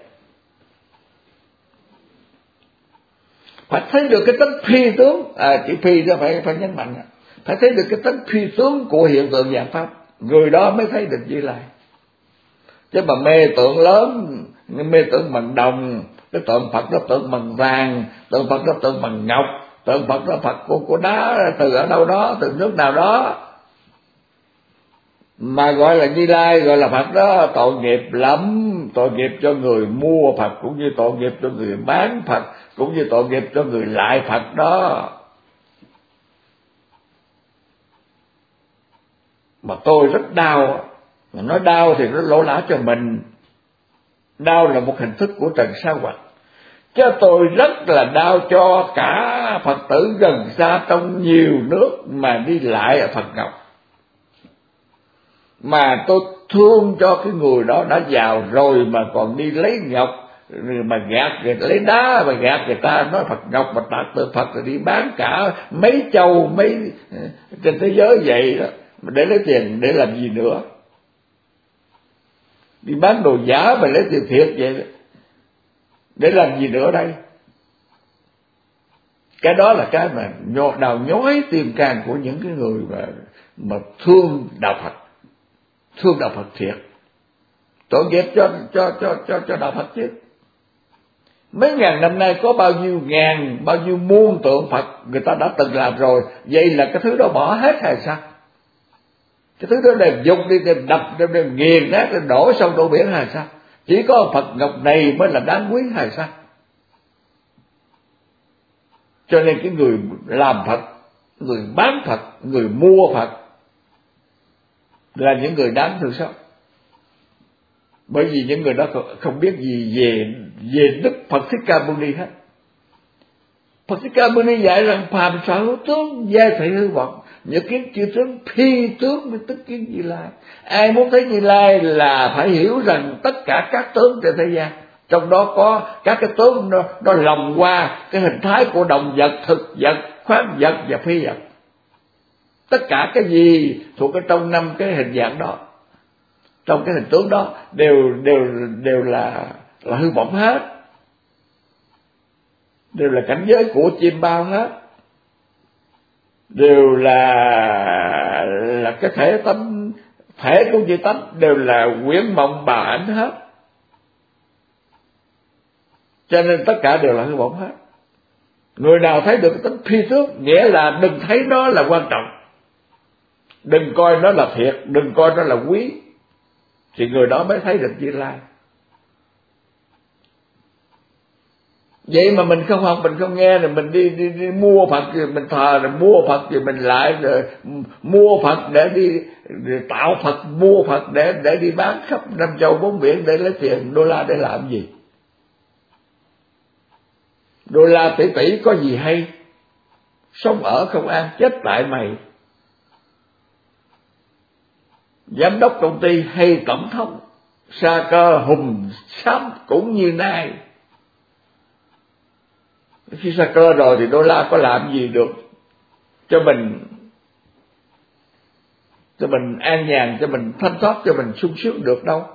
Phải thấy được cái tính phi tướng, à, chữ phi đó phải phải nhấn mạnh, phải thấy được cái tính phi tướng của hiện tượng vạn pháp, người đó mới thấy được Như Lai. Chứ mà mê tượng lớn, mê tượng bằng đồng, cái tượng Phật đó tượng bằng vàng, tượng Phật đó tượng bằng ngọc, tượng Phật đó Phật của, của đá từ ở đâu đó, từ nước nào đó, mà gọi là Như Lai, gọi là Phật đó, tội nghiệp lắm. Tội nghiệp cho người mua Phật, cũng như tội nghiệp cho người bán Phật, cũng như tội nghiệp cho người lại Phật đó. Mà tôi rất đau, mà nói đau thì nó lỗ lã cho mình. Đau là một hình thức của trần sa hoạt, chứ tôi rất là đau cho cả Phật tử gần xa trong nhiều nước mà đi lại ở Phật Ngọc. Mà tôi thương cho cái người đó đã giàu rồi mà còn đi lấy ngọc, mà gạt người lấy đá, mà gạt người ta nói Phật Ngọc, mà tạ tượng Phật rồi đi bán cả mấy châu mấy trên thế giới vậy đó, để lấy tiền để làm gì nữa? Đi bán đồ giả mà lấy tiền thiệt vậy đó, để làm gì nữa đây? Cái đó là cái mà đào nhói tim can của những cái người mà mà thương đạo Phật, thương đạo Phật thiệt. Tội nghiệp cho cho cho cho cho đạo Phật chứ. Mấy ngàn năm nay có bao nhiêu ngàn, bao nhiêu muôn tượng Phật người ta đã từng làm rồi, vậy là cái thứ đó bỏ hết hay sao? Cái thứ đó đem dùng đi, đem đập, đem đem nghiền nát, đem đổ sông đổ biển hay sao? Chỉ có Phật Ngọc này mới là đáng quý hay sao? Cho nên cái người làm Phật, người bán Phật, người mua Phật là những người đáng thương xót. Bởi vì những người đó không biết gì về về Đức Phật Thích Ca Mâu Ni hết. Phật Thích Ca Mâu Ni dạy rằng phàm sở hữu tướng, gia thị hư vọng, những kiến chư tướng phi tướng mới tức kiến Như Lai. Ai muốn thấy Như Lai là phải hiểu rằng tất cả các tướng trên thế gian, trong đó có các cái tướng nó, nó lồng qua cái hình thái của động vật, thực vật, khoáng vật và phi vật. Tất cả cái gì thuộc ở trong năm cái hình dạng đó, trong cái hình tướng đó đều đều đều là là hư vọng hết, đều là cảnh giới của chim bao hết, đều là là cái thể tánh, thể của như tánh đều là quyển mộng bà ảnh hết. Cho nên tất cả đều là hư vọng hết. Người nào thấy được cái tính phi tướng, nghĩa là đừng thấy nó là quan trọng, đừng coi nó là thiệt, đừng coi nó là quý, thì người đó mới thấy được Như Lai. Vậy mà mình không học, mình không nghe, rồi mình đi, đi, đi mua Phật, rồi mình thờ, rồi mua Phật, rồi mình lại rồi mua Phật để đi rồi tạo Phật, mua Phật để để đi bán khắp năm châu bốn biển để lấy tiền đô la để làm gì? Đô la tỷ tỷ có gì hay? Sống ở không an, chết tại mày. Giám đốc công ty hay tổng thống, sa cơ hùng sám cũng như nay. Khi sa cơ rồi thì đô la có làm gì được cho mình, cho mình an nhàn, cho mình thanh thoát, cho mình sung sướng được đâu.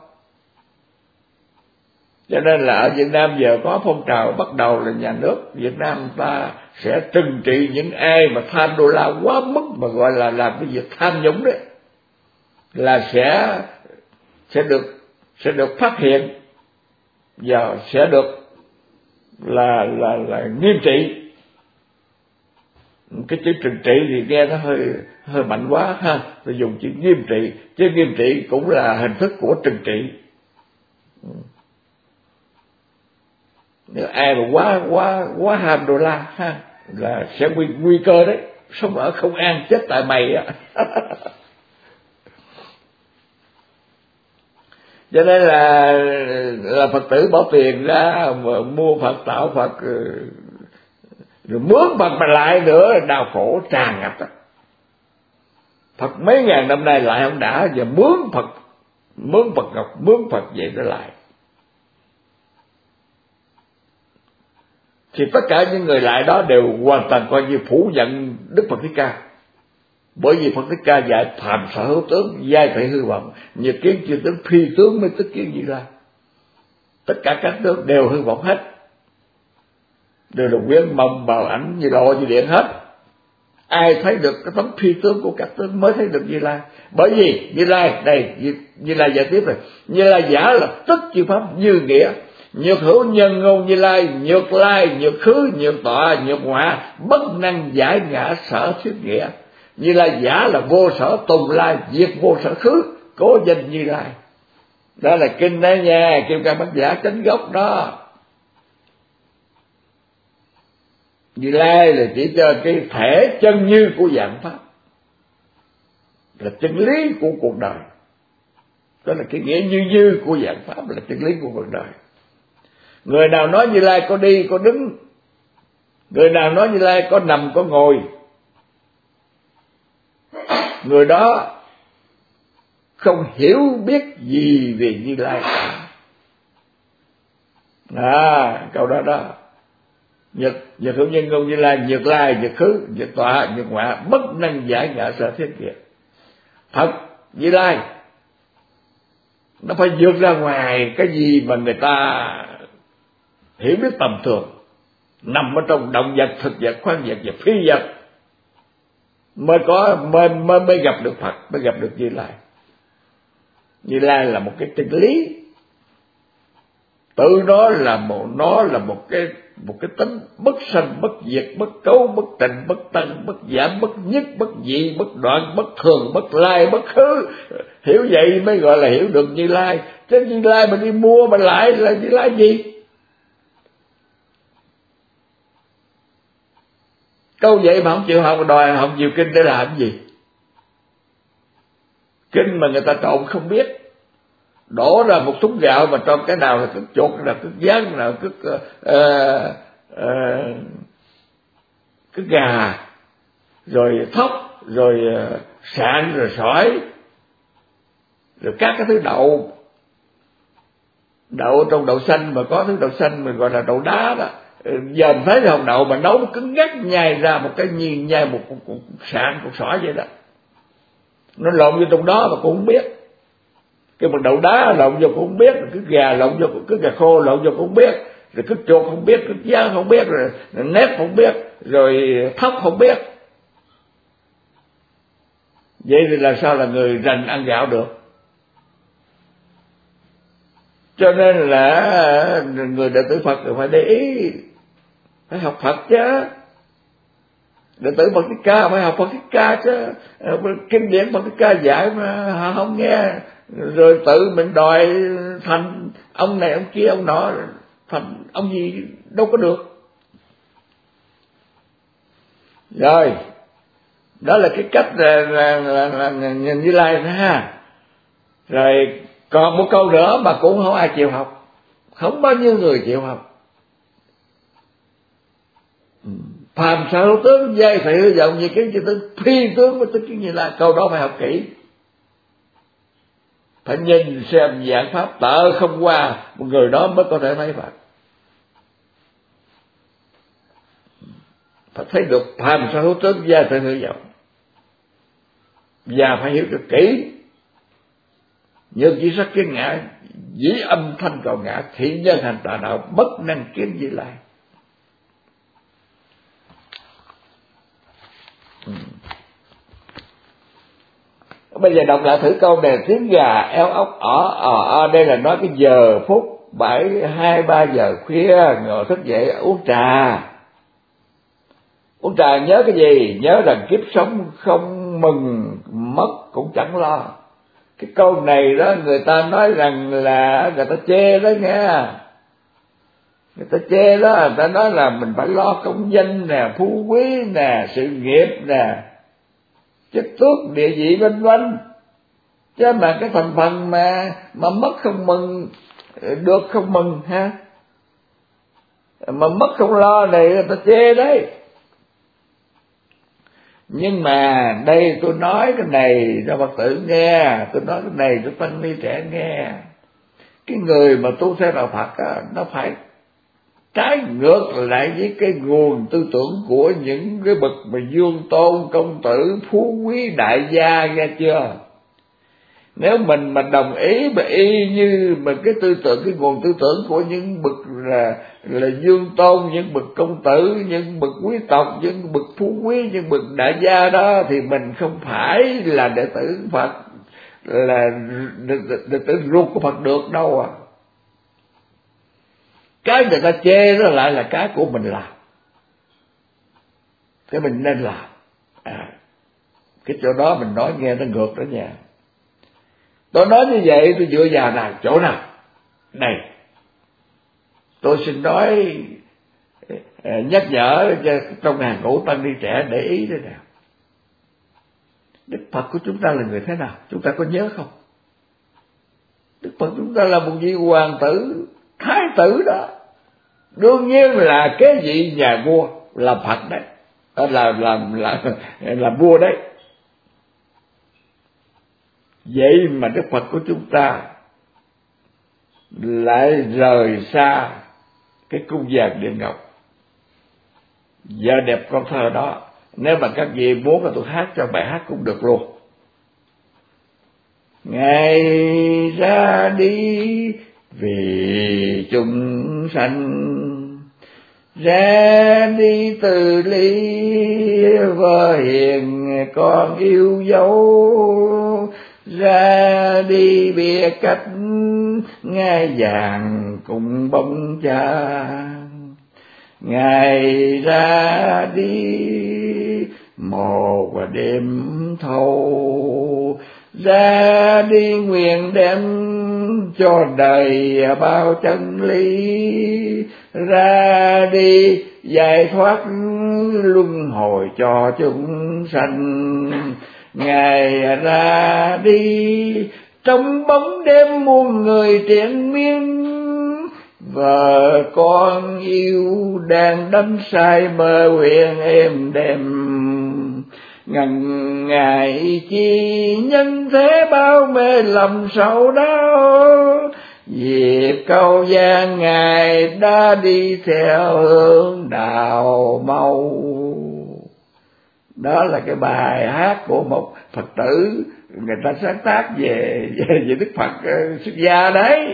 Cho nên là ở Việt Nam giờ có phong trào bắt đầu là nhà nước Việt Nam ta sẽ trừng trị những ai mà tham đô la quá mức, mà gọi là làm cái việc tham nhũng đấy, là sẽ sẽ được sẽ được phát hiện và sẽ được là là là nghiêm trị. Cái chữ trừng trị thì nghe nó hơi hơi mạnh quá ha, tôi dùng chữ nghiêm trị, chứ nghiêm trị cũng là hình thức của trừng trị. Nếu ai mà quá quá quá ham đô la ha, là sẽ nguy nguy cơ đấy. sống ở không an, chết tại mày á. Cho nên là là Phật tử bỏ tiền ra mà mua Phật, tạo Phật, rồi mướn Phật mà lại nữa, đau khổ tràn ngập đó. Phật mấy ngàn năm nay lại không đã, giờ mướn Phật, mướn Phật ngọc, mướn Phật vậy nó lại. Thì tất cả những người lại đó đều hoàn toàn coi như phủ nhận Đức Phật Thích Ca. Bởi vì Phật Thích Ca dạy phàm sở hữu tướng, giai phải hư vọng, nhật kiến chư tướng, phi tướng mới tức kiến Như Lai. Tất cả các tướng đều hư vọng hết, đều là nguyên mầm bào ảnh như lộ như điện hết. Ai thấy được cái tấm phi tướng của các tướng mới thấy được Như Lai. Bởi vì Như Lai đây, Như, Như Lai giải tiếp rồi, Như Lai giả là tức chư pháp như nghĩa, nhược hữu nhân ngôn Như Lai, nhược lai nhược khứ nhược tọa nhược ngoại, bất năng giải ngã sở thuyết nghĩa. Như Lai giả là vô sở tùng lai, diệt vô sở khứ, cố danh Như Lai. Đó là kinh đó nha, Kim Cang Bát Nhã chánh gốc đó. Như Lai là chỉ cho cái thể chân như của dạng pháp, là chân lý của cuộc đời. Đó là cái nghĩa như như của dạng pháp, là chân lý của cuộc đời. Người nào nói Như Lai có đi có đứng, người nào nói Như Lai có nằm có ngồi, người đó không hiểu biết gì về Như Lai cả. À, câu đó đó. Nhật nhật hữu nhân ngôn Như Lai, nhược lai nhược khứ nhược tọa nhược ngoại, bất năng giải ngã sở thiên kiệt. Thật Như Lai nó phải vượt ra ngoài cái gì mà người ta hiểu biết tầm thường, nằm ở trong động vật, thực vật, khoáng vật và phi vật, mới có mới mới mới gặp được Phật, mới gặp được Như Lai. Như Lai là một cái chân lý, tự nó là một nó là một cái một cái tính bất sanh bất diệt, bất cấu bất tịnh, bất tăng bất giảm, bất nhất bất dị, bất đoạn, bất thường, bất lai, bất khứ. Hiểu vậy mới gọi là hiểu được Như Lai. Chứ Như Lai mà đi mua mà lại là Như Lai gì? Câu vậy mà không chịu học, đòi học nhiều kinh để làm gì? Kinh mà người ta trộn không biết, đổ ra một thúng gạo mà trong cái nào là cứ chuột, cái nào cứ gián, cái nào cứ uh, uh, cứ gà, rồi thóc, rồi uh, sạn, rồi sỏi, rồi các cái thứ đậu. Đậu trong đậu xanh mà có thứ đậu xanh mình gọi là đậu đá đó. Giờ mình thấy hồng đậu mà nấu nó cứng ngắc, nhai ra một cái nhiên, nhai một cục, cục sạn, cục sỏi vậy đó. Nó lộn vô trong đó mà cũng không biết. Cái bằng đậu đá lộn vô cũng không biết, rồi cứ gà lộn vô, cứ gà khô lộn vô cũng không biết, rồi cứ chuột không biết, cứ giá không biết, rồi, rồi nếp không biết, rồi thóc không biết. Vậy thì làm sao là người rành ăn gạo được? Cho nên là người đệ tử Phật phải để ý, phải học Phật chứ. Đệ tử Phật Thích Ca phải học Phật Thích Ca chứ. Kinh điển Phật Thích Ca dạy mà họ không nghe, rồi tự mình đòi thành ông này ông kia ông nọ, thành ông gì đâu có được. Rồi đó là cái cách là, là, là, là, là nhìn Như Lai đó ha. Rồi còn một câu nữa mà cũng không ai chịu học, không bao nhiêu người chịu học. Phàm sở hữu tướng, giai phải hư vọng, như kiến chư tướng, phi tướng mới tức kiến Như Lai. Câu đó phải học kỹ, phải nhìn xem dạng pháp tợ không qua, một người đó mới có thể thấy Phật. Phải thấy được phàm sở hữu tướng, giai phải hư vọng, và phải hiểu được kỹ. Nhân chỉ sắc kiến ngã, dĩ âm thanh cầu ngã, thị nhân hành tà đạo, bất năng kiến Như Lai. Ừ. Bây giờ đọc lại thử câu này. Tiếng gà eo ốc ở ở ở đây là nói cái giờ phút bảy hai ba giờ khuya ngồi thức dậy uống trà. Uống trà nhớ cái gì? Nhớ rằng kiếp sống không mừng mất cũng chẳng lo. Cái câu này đó người ta nói rằng là người ta chê đó nghe. Người ta chê đó, người ta nói là mình phải lo công danh nè, phú quý nè, sự nghiệp nè, chức tước địa vị vân vân. Chứ mà cái thành phần mà mà mất không mừng, được không mừng ha, mà mất không lo này người ta chê đấy. Nhưng mà đây tôi nói cái này cho Phật tử nghe, tôi nói cái này cho tăng ni trẻ nghe. Cái người mà tu theo đạo Phật á, nó phải trái ngược lại với cái nguồn tư tưởng của những cái bậc mà vương tôn, công tử, phú quý, đại gia, nghe chưa? Nếu mình mà đồng ý mà y như mà cái tư tưởng, cái nguồn tư tưởng của những bậc là là vương tôn, những bậc công tử, những bậc quý tộc, những bậc phú quý, những bậc đại gia đó, thì mình không phải là đệ tử Phật, là đệ, đệ, đệ tử ruột của Phật được đâu à. Cái người ta chê đó lại là cái của mình làm, cái mình nên làm. À, cái chỗ đó mình nói nghe nó ngược đó nha. Tôi nói như vậy tôi dựa vào nào, chỗ nào? Này, tôi xin nói nhắc nhở cho trong hàng ngũ tăng ni trẻ để ý đây nào. Đức Phật của chúng ta là người thế nào? Chúng ta có nhớ không? Đức Phật chúng ta là một vị hoàng tử, thái tử đó. Đương nhiên là cái vị nhà vua là Phật đấy, là là là là vua đấy. Vậy mà Đức Phật của chúng ta lại rời xa cái cung vàng điện ngọc, giờ đẹp con thơ đó. Nếu mà các vị muốn là tôi hát cho bài hát cũng được luôn. Ngài ra đi vì chúng sanh, ra đi từ ly vợ hiền con yêu dấu, ra đi biệt cách ngai vàng cùng bông cha. Ngài ra đi một đêm thâu, ra đi nguyện đem cho đầy bao chân lý, ra đi giải thoát luân hồi cho chúng sanh. Ngài ra đi trong bóng đêm muôn người triền miên, vợ con yêu đang đắm say mơ huyền êm đềm. Ngần ngày chi nhân thế bao mê lầm sầu đau, dịp câu gian Ngài đã đi theo hướng đạo mau. Đó là cái bài hát của một Phật tử, người ta sáng tác về về, về Đức Phật uh, xuất gia đấy.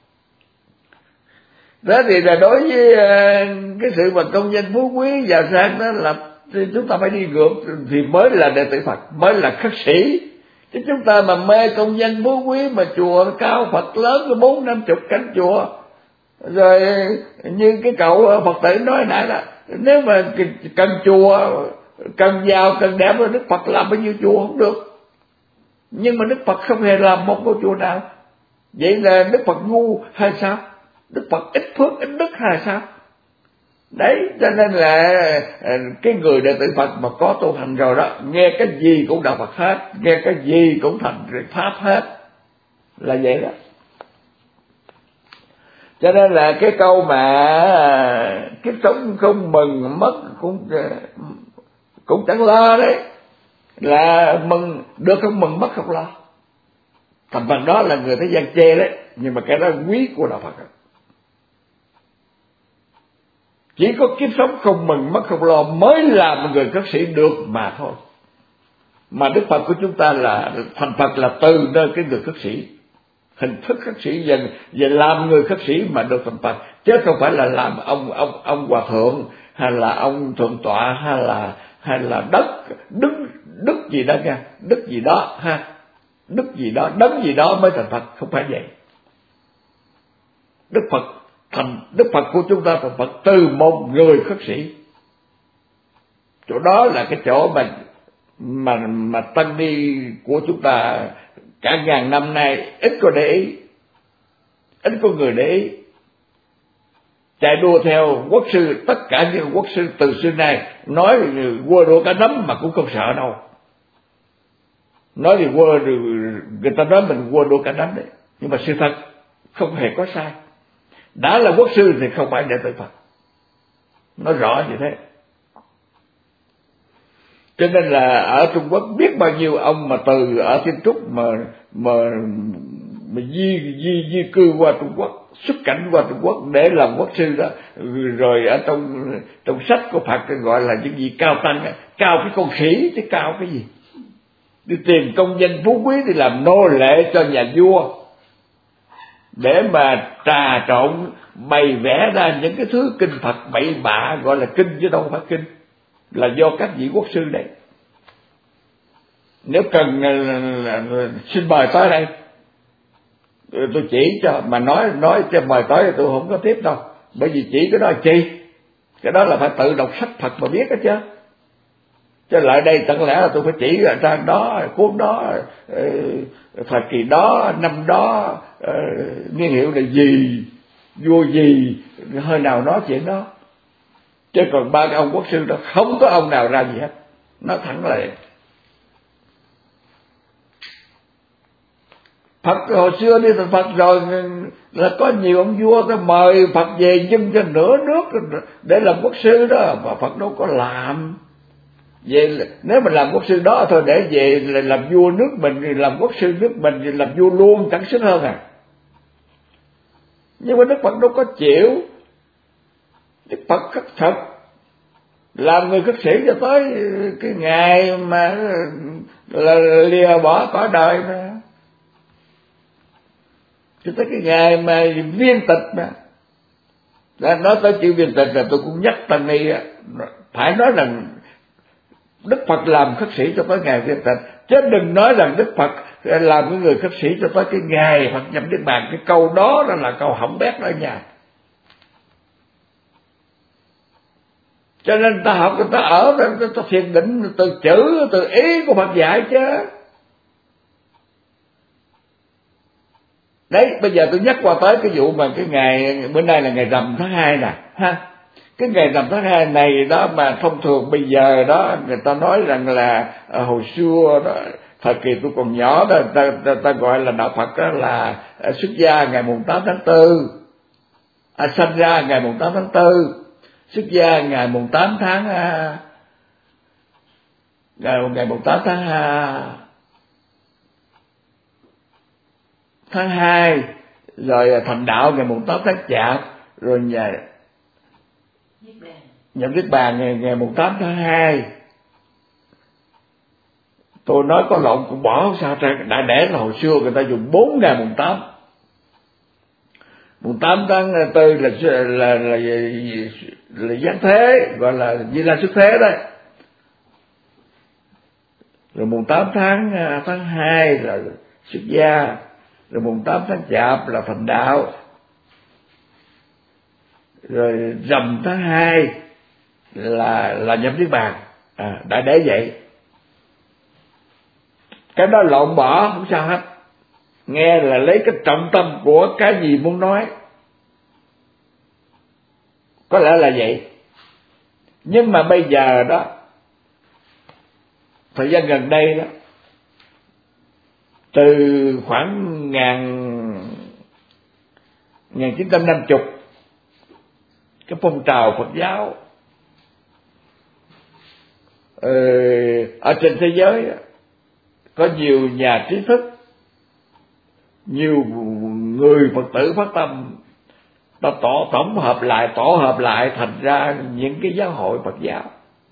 Đó thì là đối với uh, cái sự mà công danh phú quý giàu sang đó là thì chúng ta phải đi ngược thì mới là đệ tử Phật, mới là khất sĩ. Chứ chúng ta mà mê công danh phú quý mà chùa cao Phật lớn có bốn năm chục cánh chùa, rồi như cái cậu Phật tử nói nãy là nếu mà cần chùa, cần giàu, cần đẹp, Đức Phật làm bao nhiêu chùa không được. Nhưng mà Đức Phật không hề làm một ngôi chùa nào. Vậy là Đức Phật ngu hay sao? Đức Phật ít phước ít đức hay sao? Đấy, cho nên là cái người đệ tử Phật mà có tu hành rồi đó, nghe cái gì cũng đạo Phật hết, nghe cái gì cũng thành pháp hết, là vậy đó. Cho nên là cái câu mà kiếp sống không mừng mất cũng cũng chẳng lo đấy, là mừng được không mừng mất không lo. Thành phần đó là người thế gian chê đấy, nhưng mà cái đó quý của đạo Phật. Chỉ có kiếp sống không mừng mất không lo mới làm một người khất sĩ được mà thôi. Mà Đức Phật của chúng ta là thành Phật là từ nơi cái người khất sĩ, hình thức khất sĩ dần về làm người khất sĩ mà được thành Phật, chứ không phải là làm ông ông ông hòa thượng hay là ông thượng tọa hay là hay là đất đức đức gì đó nha, đức gì đó ha, đức gì đó đấng gì đó mới thành Phật, không phải vậy. Đức Phật thành Đức Phật của chúng ta thành Phật từ một người khất sĩ. Chỗ đó là cái chỗ mà mà mà tăng ni của chúng ta cả ngàn năm nay ít có để ý, ít có người để ý. chạy đua theo quốc sư, tất cả những quốc sư từ xưa nay nói vua đua cá nắm mà cũng không sợ đâu. Nói thì vua, người ta nói mình vua đua cá nắm đấy, nhưng mà sự thật không hề có sai. Đã là quốc sư thì không phải đệ tử Phật, nó rõ như thế. Cho nên là ở Trung Quốc biết bao nhiêu ông mà từ ở Thiên Trúc mà mà mà di di di cư qua Trung Quốc, xuất cảnh qua Trung Quốc để làm quốc sư đó. Rồi ở trong trong sách của Phật gọi là những gì cao tăng, cao cái con khỉ chứ cao cái gì? Đi tìm công danh phú quý thì làm nô lệ cho nhà vua, để mà trà trộn bày vẽ ra những cái thứ kinh Phật bậy bạ, gọi là kinh chứ đâu phải kinh, là do các vị quốc sư đấy. Nếu cần xin mời tới đây tôi chỉ cho, mà nói nói cho mời tới thì tôi không có tiếp đâu, bởi vì chỉ cái đó là chi, cái đó là phải tự đọc sách Phật mà biết đó chứ. Chứ lại đây chẳng lẽ là tôi phải chỉ ra trang đó, cuốn đó, thời kỳ đó, năm đó, niên hiệu là gì, vua gì, hơi nào nói chuyện đó. Chứ còn ba cái ông quốc sư đó không có ông nào ra gì hết, nói thẳng là Phật hồi xưa đi thành Phật rồi là có nhiều ông vua ta mời Phật về dâng cho nửa nước để làm quốc sư đó, mà Phật đâu có làm. Vậy nếu mà làm quốc sư đó thôi, để về làm vua nước mình thì làm quốc sư nước mình thì làm vua luôn, chẳng xứng hơn à. Nhưng mà Đức Phật đâu có chịu. Đức Phật khất thực làm người khất sĩ cho tới cái ngày mà là lìa bỏ cõi đời mà, cho tới cái ngày mà viên tịch mà. Đã nói tới chữ viên tịch là tôi cũng nhắc Tăng Ni phải nói rằng Đức Phật làm khất sĩ cho tới ngày viên tịch, chứ đừng nói rằng Đức Phật làm cái người khất sĩ cho tới cái ngày Phật nhập Niết Bàn. Cái câu đó đó là câu hỏng bét đó nha. Cho nên ta học, ta ở, ta, ta thiền định từ chữ, từ ý của Phật dạy chứ. Đấy, bây giờ tôi nhắc qua tới cái vụ mà cái ngày, bữa nay là ngày rằm tháng hai nè, ha. Cái ngày rằm tháng hai này đó mà thông thường bây giờ đó, người ta nói rằng là à, hồi xưa đó, thời kỳ tôi còn nhỏ đó, ta, ta, ta gọi là đạo Phật đó là à, xuất gia ngày mùng tám tháng tư, à, sanh ra ngày mùng tám tháng tư, xuất gia ngày mùng tám tháng à, ngày ngày mùng tám tháng à, tháng hai, rồi thành đạo ngày mùng tám tháng Chạp, rồi nhà nhập Niết Bàn ngày ngày mùng tám tháng hai. Tôi nói có lộn cũng bỏ không sao, đại để là hồi xưa người ta dùng bốn ngày mùng tám. Mùng tám tháng tư là là là, là, là giáng thế, gọi là Di La xuất thế đấy. Rồi mùng tám tháng tháng hai là xuất gia, rồi mùng tám tháng Chạp là thành đạo, rồi rằm tháng hai là là nhập Niết Bàn. À, đã để vậy. Cái đó lộn bỏ không sao hết, nghe là lấy cái trọng tâm của cái gì muốn nói, có lẽ là vậy. Nhưng mà bây giờ đó, thời gian gần đây đó, từ khoảng ngàn ngàn chín trăm năm mươi, cái phong trào Phật giáo ờ, ở trên thế giới có nhiều nhà trí thức, nhiều người Phật tử phát tâm, ta tổ tổng hợp lại, tổ hợp lại thành ra những cái giáo hội Phật giáo.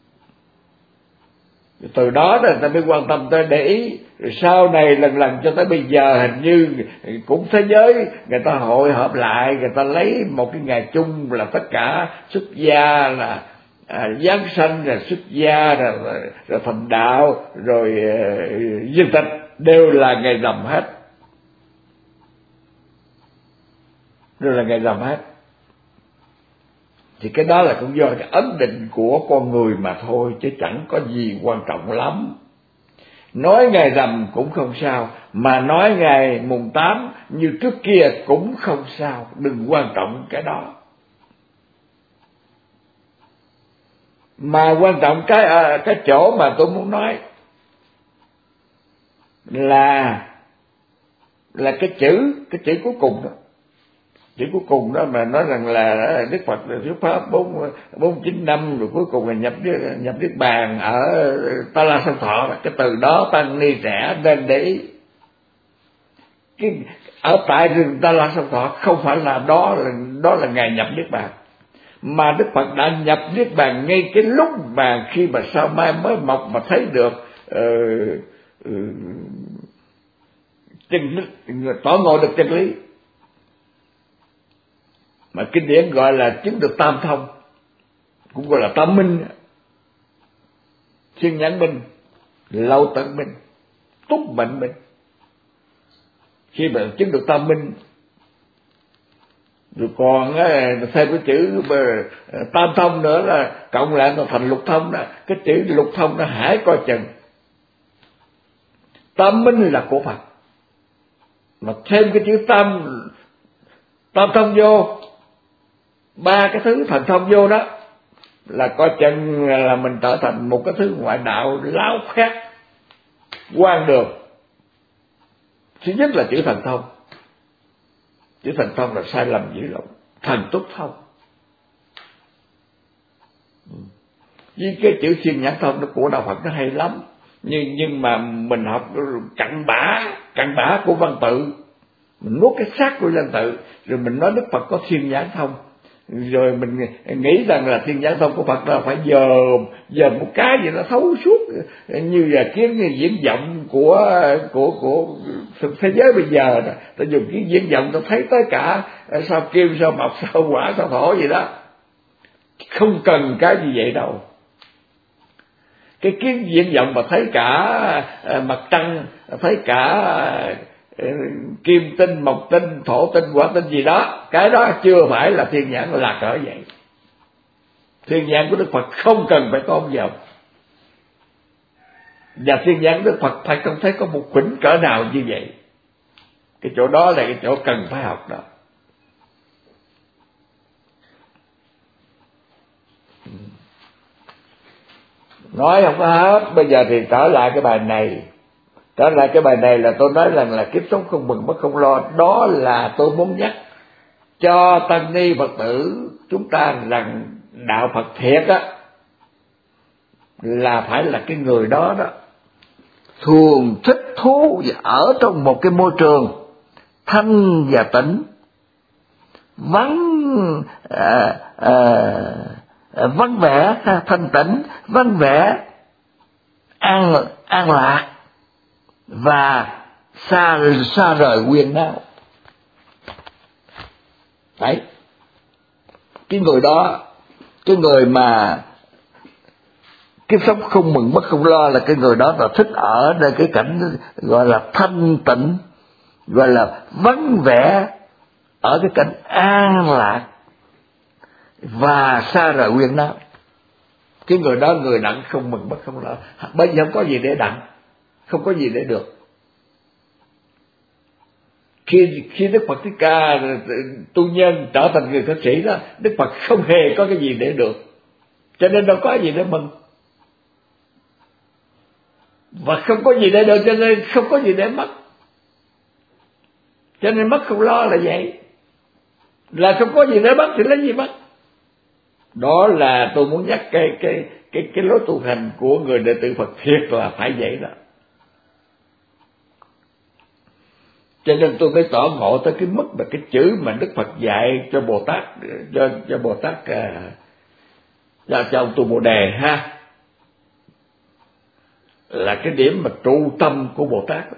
Từ đó người ta mới quan tâm tới để ý. Rồi sau này lần lần cho tới bây giờ hình như cũng thế giới người ta hội họp lại, người ta lấy một cái ngày chung là tất cả xuất gia, là à, giáng sanh, là xuất gia, rồi, rồi, rồi thành đạo, rồi uh, viên tịch đều là ngày rằm hết, đều là ngày rằm hết. Thì cái đó là cũng do cái ấn định của con người mà thôi, chứ chẳng có gì quan trọng lắm. Nói ngày rằm cũng không sao, mà nói ngày mùng tám như trước kia cũng không sao, đừng quan trọng cái đó. Mà quan trọng cái à, cái chỗ mà tôi muốn nói là là cái chữ cái chữ cuối cùng đó, chữ cuối cùng đó mà nói rằng là Đức Phật thuyết pháp bốn bốn chín năm rồi cuối cùng là nhập nhập niết bàn ở Ta La Sông Thọ. Cái từ đó tăng ni trẻ nên để ý. Cái ở tại rừng Ta La Sông Thọ không phải là đó là đó là ngày nhập niết bàn, mà Đức Phật đã nhập niết bàn ngay cái lúc mà khi mà sao mai mới mọc mà thấy được uh, uh, chân tỏ ngộ được chân lý, mà kinh điển gọi là chứng được tam thông, cũng gọi là tam minh, thiên nhãn minh, lâu tận minh, túc mệnh minh. Khi mà chứng được tam minh rồi còn thêm cái chữ tam thông nữa là cộng lại nó thành lục thông đó. Cái chữ lục thông nó hãy coi chừng. Tam minh là của Phật, mà thêm cái chữ tam tam thông vô, ba cái thứ thần thông vô đó, là coi chừng là mình trở thành một cái thứ ngoại đạo láo khác quan đường. Thứ nhất là chữ thần thông. Chữ thần thông là sai lầm dữ lắm. Thần túc thông. Với cái chữ thiên nhãn thông nó của đạo Phật nó hay lắm, nhưng nhưng mà mình học cặn bã cặn bã của văn tự, mình nuốt cái xác của văn tự, rồi mình nói Đức Phật có thiên nhãn thông, rồi mình nghĩ rằng là thiên nhãn thông của Phật là phải dòm dòm một cái gì nó thấu suốt, như là kiến diễn vọng của của của thế giới bây giờ đó. Ta dùng kiến diễn vọng ta thấy tới cả sao kim sao mộc sao quả sao thổ gì đó, không cần cái gì vậy đâu. Cái kiến diễn vọng mà thấy cả mặt trăng, thấy cả kim tinh, mộc tinh, thổ tinh, hỏa tinh gì đó, cái đó chưa phải là thiên nhãn là cỡ vậy. Thiên nhãn của Đức Phật không cần phải có ông dòng, và thiên nhãn Đức Phật phải không thấy có một khuỷnh cỡ nào như vậy. Cái chỗ đó là cái chỗ cần phải học đó. Nói không có hết, bây giờ thì trở lại cái bài này. Trở lại cái bài này là tôi nói rằng là kiếp sống không mừng mất không lo. Đó là tôi muốn nhắc cho tăng ni Phật tử chúng ta rằng đạo Phật thiệt á là phải là cái người đó đó thường thích thú và ở trong một cái môi trường thanh và tĩnh, vắng à, à, vắng vẻ, thanh tĩnh, vắng vẻ, an an lạc và xa xa rời quyền não. Đấy, cái người đó, cái người mà kiếp sống không mừng mất không lo là cái người đó là thích ở nơi cái cảnh gọi là thanh tịnh, gọi là vắng vẻ, ở cái cảnh an lạc và xa rời quyền não. Cái người đó người đặng không mừng mất không lo, bởi vì không có gì để đặng, không có gì để được. Khi khi Đức Phật Thích Ca tu nhân trở thành người cư sĩ đó, Đức Phật không hề có cái gì để được, cho nên đâu có gì để mừng, và không có gì để được cho nên không có gì để mất. Cho nên mất không lo là vậy, là không có gì để mất thì lấy gì mất. Đó là tôi muốn nhắc cái cái cái cái lối tu hành của người đệ tử Phật thiệt là phải vậy đó. Cho nên tôi mới tỏ ngộ tới cái mức mà cái chữ mà Đức Phật dạy cho Bồ Tát, cho cho Bồ Tát cho, cho ông Tu Bồ Đề ha, là cái điểm mà trụ tâm của Bồ Tát.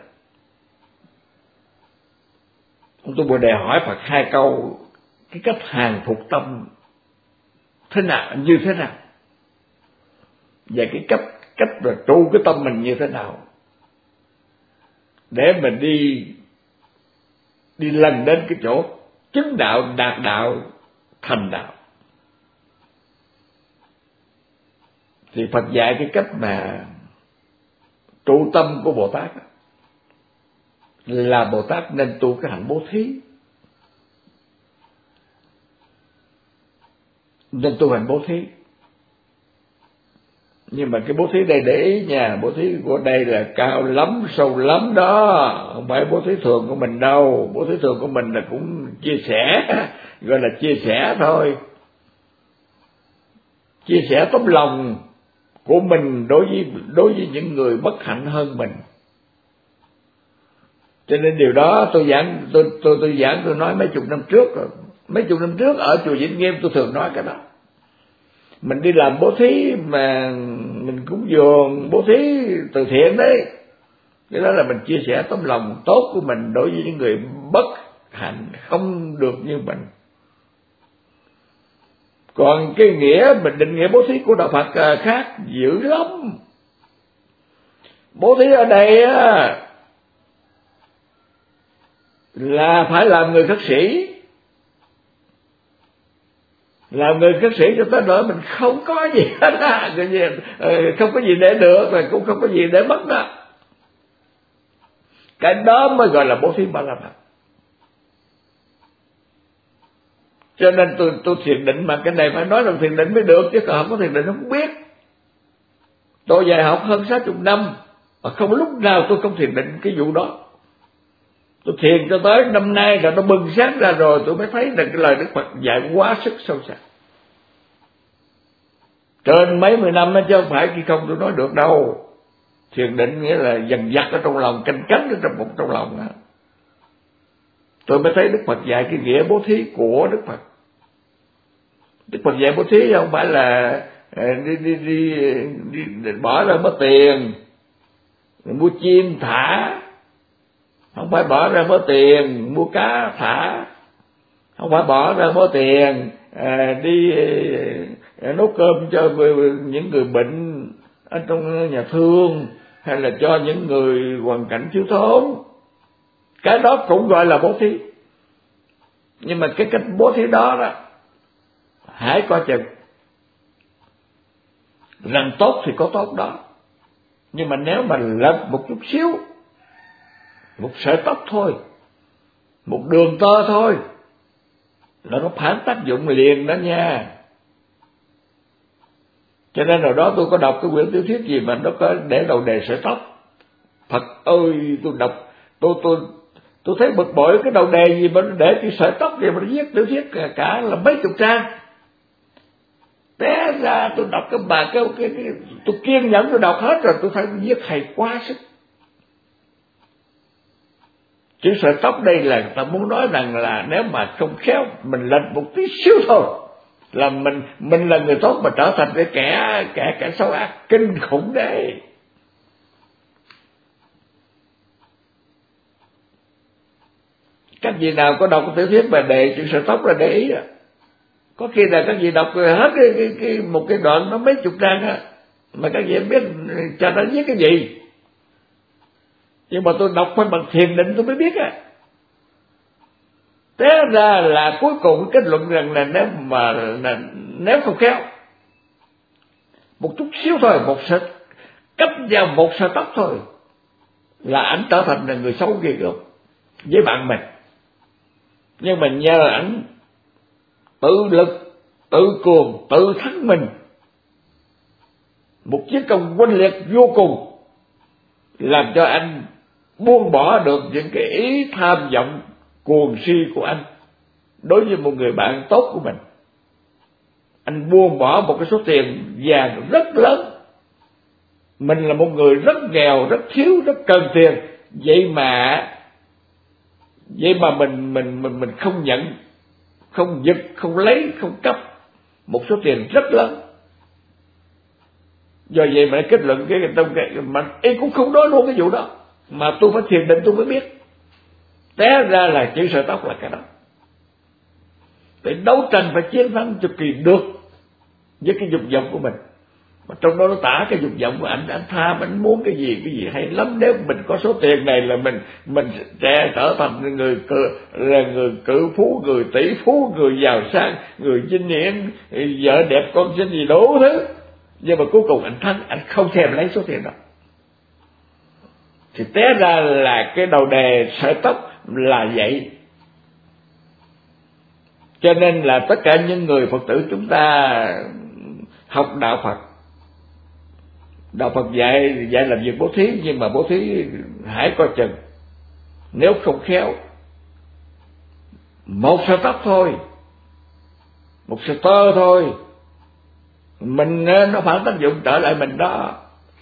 Ông Tu Bồ Đề hỏi Phật hai câu, cái cách hàng phục tâm thế nào, như thế nào, và cái cách cách là trụ cái tâm mình như thế nào để mình đi đi lần đến cái chỗ chứng đạo, đạt đạo, thành đạo. Thì Phật dạy cái cách mà trụ tâm của Bồ Tát là Bồ Tát nên tu cái hạnh bố thí, nên tu hành bố thí. Nhưng mà cái bố thí đây để ý nha, bố thí của đây là cao lắm, sâu lắm đó, không phải bố thí thường của mình đâu. Bố thí thường của mình là cũng chia sẻ, gọi là chia sẻ thôi, chia sẻ tấm lòng của mình đối với đối với những người bất hạnh hơn mình. Cho nên điều đó tôi giảng tôi tôi tôi giảng tôi nói mấy chục năm trước rồi. Mấy chục năm trước ở chùa Vĩnh Nghiêm tôi thường nói cái đó. Mình đi làm bố thí mà mình cúng dường, bố thí từ thiện đấy, cái đó là mình chia sẻ tấm lòng tốt của mình đối với những người bất hạnh không được như mình. Còn cái nghĩa mình định nghĩa bố thí của đạo Phật khác dữ lắm. Bố thí ở đây á là phải làm người khất sĩ, làm người khất sĩ cho tới nỗi mình không có gì hết á, không có gì để được rồi cũng không có gì để mất đó. Cái đó mới gọi là bố thí Ba La Mật. Cho nên tôi tôi thiền định mà cái này phải nói là thiền định mới được, chứ còn không có thiền định không biết. Tôi dạy học hơn sáu chục năm mà không lúc nào tôi không thiền định cái vụ đó. Tôi thiền cho tới năm nay rồi nó bừng sáng ra rồi tôi mới thấy là cái lời Đức Phật dạy quá sức sâu sắc. Trên mấy mươi năm đó chứ không phải khi không tôi nói được đâu. Thiền định nghĩa là dần dặt ở trong lòng, canh cánh ở trong bụng trong lòng đó. Tôi mới thấy Đức Phật dạy cái nghĩa bố thí của Đức Phật. Đức Phật dạy bố thí không phải là đi đi đi, đi, đi bỏ ra mất tiền mua chim thả, không phải bỏ ra mất tiền mua cá thả, không phải bỏ ra mất tiền à, đi à, nấu cơm cho những người bệnh ở trong nhà thương, hay là cho những người hoàn cảnh thiếu thốn. Cái đó cũng gọi là bố thí. Nhưng mà cái cách bố thí đó đó hãy coi chừng. Làm tốt thì có tốt đó, nhưng mà nếu mà lệch một chút xíu, một sợi tóc thôi, một đường tơ thôi, là nó phản tác dụng liền đó nha. Cho nên hồi đó tôi có đọc cái quyển tiểu thuyết gì mà nó có để đầu đề sợi tóc. Phật ơi, tôi đọc tôi tôi tôi thấy bực bội, cái đầu đề gì mà nó để cái sợi tóc gì mà nó viết tiểu thuyết cả, cả là mấy chục trang. Té ra tôi đọc cái bà cái, cái, cái tôi kiên nhẫn tôi đọc hết rồi, tôi thấy viết hay quá sức. Chữ sợi tóc đây là ta muốn nói rằng là nếu mà không khéo mình lệch một tí xíu thôi là mình mình là người tốt mà trở thành cái kẻ kẻ kẻ xấu ác kinh khủng đấy. Các vị nào có đọc tiểu thuyết mà đề chữ sợi tóc là để ý à. Có khi là các vị đọc hết cái, cái, cái một cái đoạn nó mấy chục trang á, mà các vị biết cha nó viết cái gì. Nhưng mà tôi đọc phải bằng thiền định tôi mới biết á. Thế ra là cuối cùng kết luận rằng là nếu mà là, nếu không khéo một chút xíu thôi, một sợi cách vào một sợi tóc thôi là ảnh trở thành là người xấu ghê gớm với bạn mình. Nhưng mà nhờ ảnh tự lực, tự cường, tự thắng mình, một chiến công oanh liệt vô cùng, làm cho anh buông bỏ được những cái ý tham vọng cuồng si của anh đối với một người bạn tốt của mình. Anh buông bỏ một cái số tiền vàng rất lớn. Mình là một người rất nghèo, rất thiếu, rất cần tiền, vậy mà vậy mà mình mình mình mình không nhận, không giật, không lấy, không cấp một số tiền rất lớn. Do vậy mà kết luận cái trong cái mà em cũng không nói luôn cái vụ đó, mà tôi phải thiền định tôi mới biết. Té ra là chữ sợi tóc là cái đó. Phải đấu tranh, phải chiến thắng cho kỳ được với cái dục vọng của mình. Mà trong đó nó tả cái dục vọng của anh, anh tham, anh muốn cái gì, cái gì hay lắm. Nếu mình có số tiền này là mình mình sẽ trở thành người cự, là người cự phú, người tỷ phú, người giàu sang, người vinh hiển, vợ đẹp con xinh gì đủ thứ. Nhưng mà cuối cùng anh thắng, anh không thèm lấy số tiền đó. Thì té ra là cái đầu đề sợi tóc là vậy. Cho nên là tất cả những người Phật tử chúng ta học đạo Phật Đạo Phật dạy dạy làm việc bố thí, nhưng mà bố thí hãy coi chừng, nếu không khéo, một sợi tóc thôi, một sợi tơ thôi, mình nó phản tác dụng trở lại mình đó.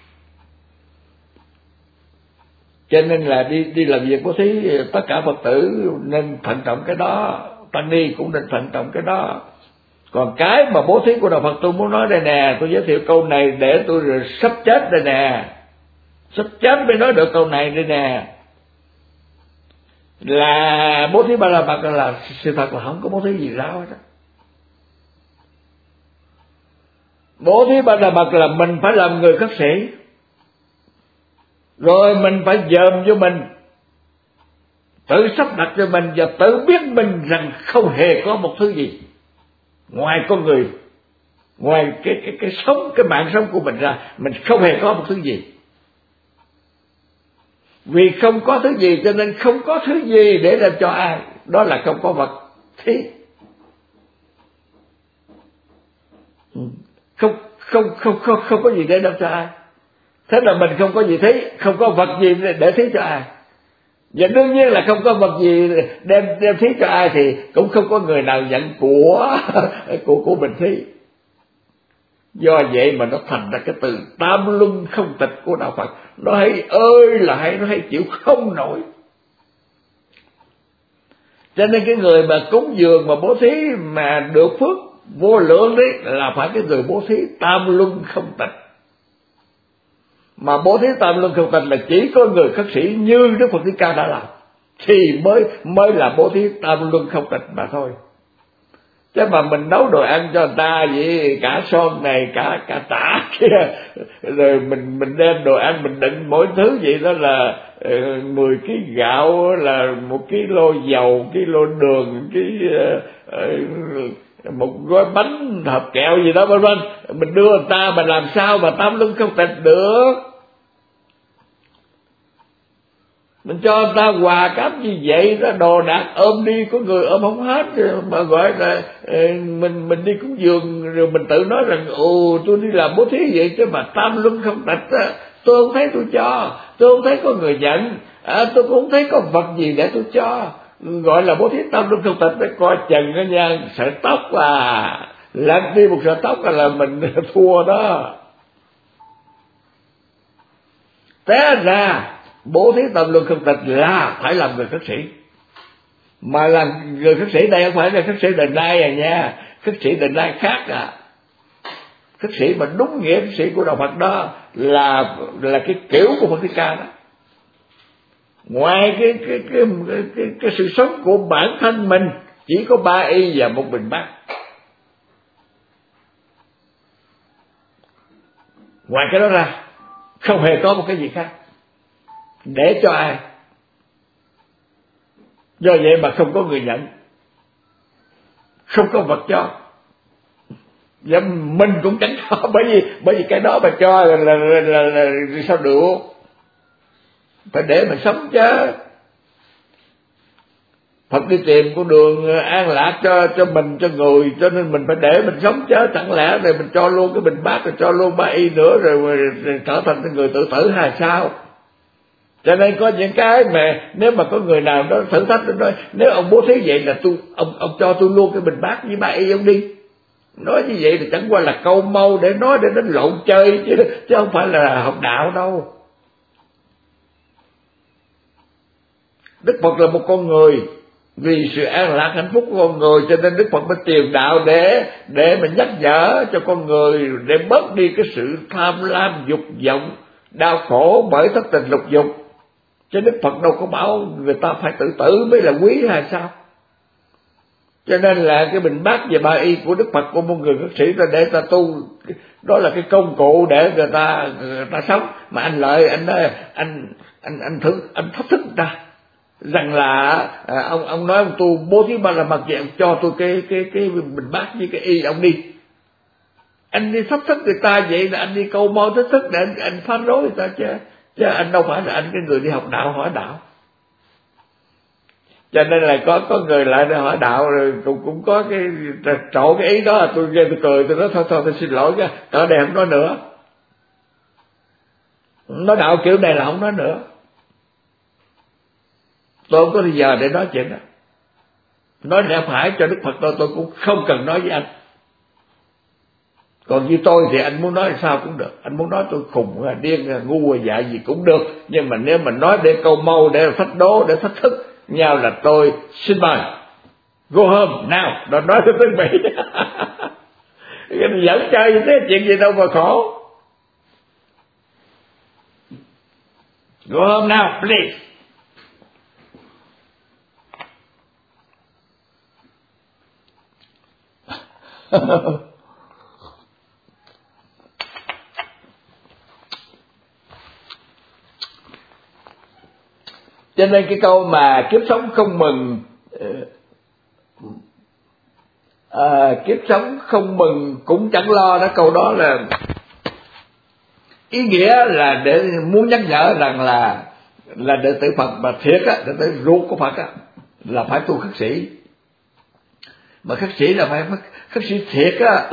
Cho nên là đi đi làm việc bố thí, tất cả Phật tử nên thận trọng cái đó, tăng ni cũng nên thận trọng cái đó. Còn cái mà bố thí của Đạo Phật tôi muốn nói đây nè, tôi giới thiệu câu này để tôi rồi sắp chết đây nè, sắp chết mới nói được câu này đây nè, là bố thí Ba La Mật là sự thật là không có bố thí gì ráo hết đó. Bố thí Ba La Mật là mình phải làm người khất sĩ, rồi mình phải dòm cho mình, tự sắp đặt cho mình và tự biết mình rằng không hề có một thứ gì ngoài con người, ngoài cái cái cái sống, cái mạng sống của mình ra, mình không hề có một thứ gì. Vì không có thứ gì cho nên không có thứ gì để làm cho ai, đó là không có vật thí. Không không không không không có gì để làm cho ai. Thế là mình không có gì thí, không có vật gì để thí cho ai. Và đương nhiên là không có vật gì đem đem thí cho ai thì cũng không có người nào nhận của của của mình thí. Do vậy mà nó thành ra cái từ tam luân không tịch của Đạo Phật, nó hay ơi là hay, nó hay chịu không nổi. Cho nên cái người mà cúng dường mà bố thí mà được phước vô lượng đấy là phải cái người bố thí tam luân không tịch. Mà bố thí tam luân không tịch là chỉ có người khất sĩ như Đức Phật Thích Ca đã làm thì mới mới là bố thí tam luân không tịch mà thôi. Chứ mà mình nấu đồ ăn cho người ta vậy, cả son này cả cả tả kia, rồi mình mình đem đồ ăn mình định mỗi thứ vậy đó là uh, mười ký gạo, là một ký lô dầu, ký lô đường, ký uh, uh, một gói bánh hộp kẹo gì đó vân vân, mình đưa người ta mà làm sao mà tam luân không tịch được. Mình cho người ta quà cáp như vậy đó, đồ đạc ôm đi, có người ôm không hết, mà gọi là mình mình đi cúng dường rồi mình tự nói rằng ồ tôi đi làm bố thí vậy chứ mà tam luân không tịch á, tôi không thấy tôi cho, tôi không thấy có người nhận, à, tôi cũng không thấy có vật gì để tôi cho, gọi là bố thí tam luân không tịch. Để coi chừng đó nha, sợi tóc à, lăn đi một sợi tóc là mình thua đó. Té ra bố thí tam luân không tịch là phải làm người khất sĩ, mà làm người khất sĩ đây không phải là khất sĩ đời nay à nha, khất sĩ đời nay khác à. Khất sĩ mà đúng nghĩa khất sĩ của Đạo Phật đó là là cái kiểu của Phật Thích Ca đó. Ngoài cái cái cái cái, cái, cái sự sống của bản thân mình chỉ có ba y và một bình bát, ngoài cái đó ra không hề có một cái gì khác để cho ai. Do vậy mà không có người nhận, không có vật cho, và mình cũng chẳng có, bởi vì bởi vì cái đó mà cho là là, là, là, là sao được, phải để mình sống chứ. Phật đi tìm con đường an lạc cho cho mình, cho người, cho nên mình phải để mình sống chứ. Chẳng lẽ rồi mình cho luôn cái bình bát, rồi cho luôn ba y nữa, rồi, rồi, rồi trở thành cái người tự tử hay sao? Cho nên có những cái mà nếu mà có người nào đó thử thách, nó nói nếu ông bố thí vậy là tôi ông ông cho tôi luôn cái bình bát với ba y ông đi. Nói như vậy thì chẳng qua là câu mâu để nói để đánh lộn chơi chứ chứ không phải là học đạo đâu. Đức Phật là một con người, vì sự an lạc hạnh phúc của con người cho nên Đức Phật mới tìm đạo để để mình nhắc nhở cho con người để bớt đi cái sự tham lam dục vọng, đau khổ bởi thất tình lục dục. Chứ Đức Phật đâu có bảo người ta phải tự tử mới là quý hay sao? Cho nên là cái bình bát và ba y của Đức Phật của một người khất sĩ là để ta tu, đó là cái công cụ để người ta người ta sống. Mà anh Lợi anh nói anh anh anh thử anh thách thức người ta rằng là à, ông ông nói ông tu bố thí Ba La Mật vậy, ông cho tôi cái cái cái bình bát với cái y ông đi. Anh đi thách thức người ta vậy là anh đi câu môi thách thức để anh, anh phá rối người ta chứ chứ anh đâu phải là anh cái người đi học đạo hỏi đạo. Cho nên là có có người lại để hỏi đạo rồi cũng cũng có cái trộn cái ý đó, tôi nghe tôi cười, tôi nói thôi thôi tôi xin lỗi nha, ở đây không nói nữa. Nói đạo kiểu này là không nói nữa. Tôi không có thời giờ để nói chuyện đó. Nói lẽ phải cho Đức Phật tôi, tôi cũng không cần nói với anh. Còn như tôi thì anh muốn nói sao cũng được. Anh muốn nói tôi khùng, điên, ngu, dại gì cũng được. Nhưng mà nếu mà nói để câu mâu, để thách đố, để thách thức nhau là tôi xin mời. Go home nào. Đó nói cho tôi Mỹ. Cái này dẫn chơi như thế, chuyện gì đâu mà khổ. Go home now, please. Cho nên cái câu mà kiếp sống không mừng, à, kiếp sống không mừng cũng chẳng lo đó, câu đó là ý nghĩa là để muốn nhắc nhở rằng là là đệ tử Phật mà thiệt á, đệ tử ruột của Phật á, là phải tu khất sĩ. Mà khất sĩ là phải khất sĩ thiệt á.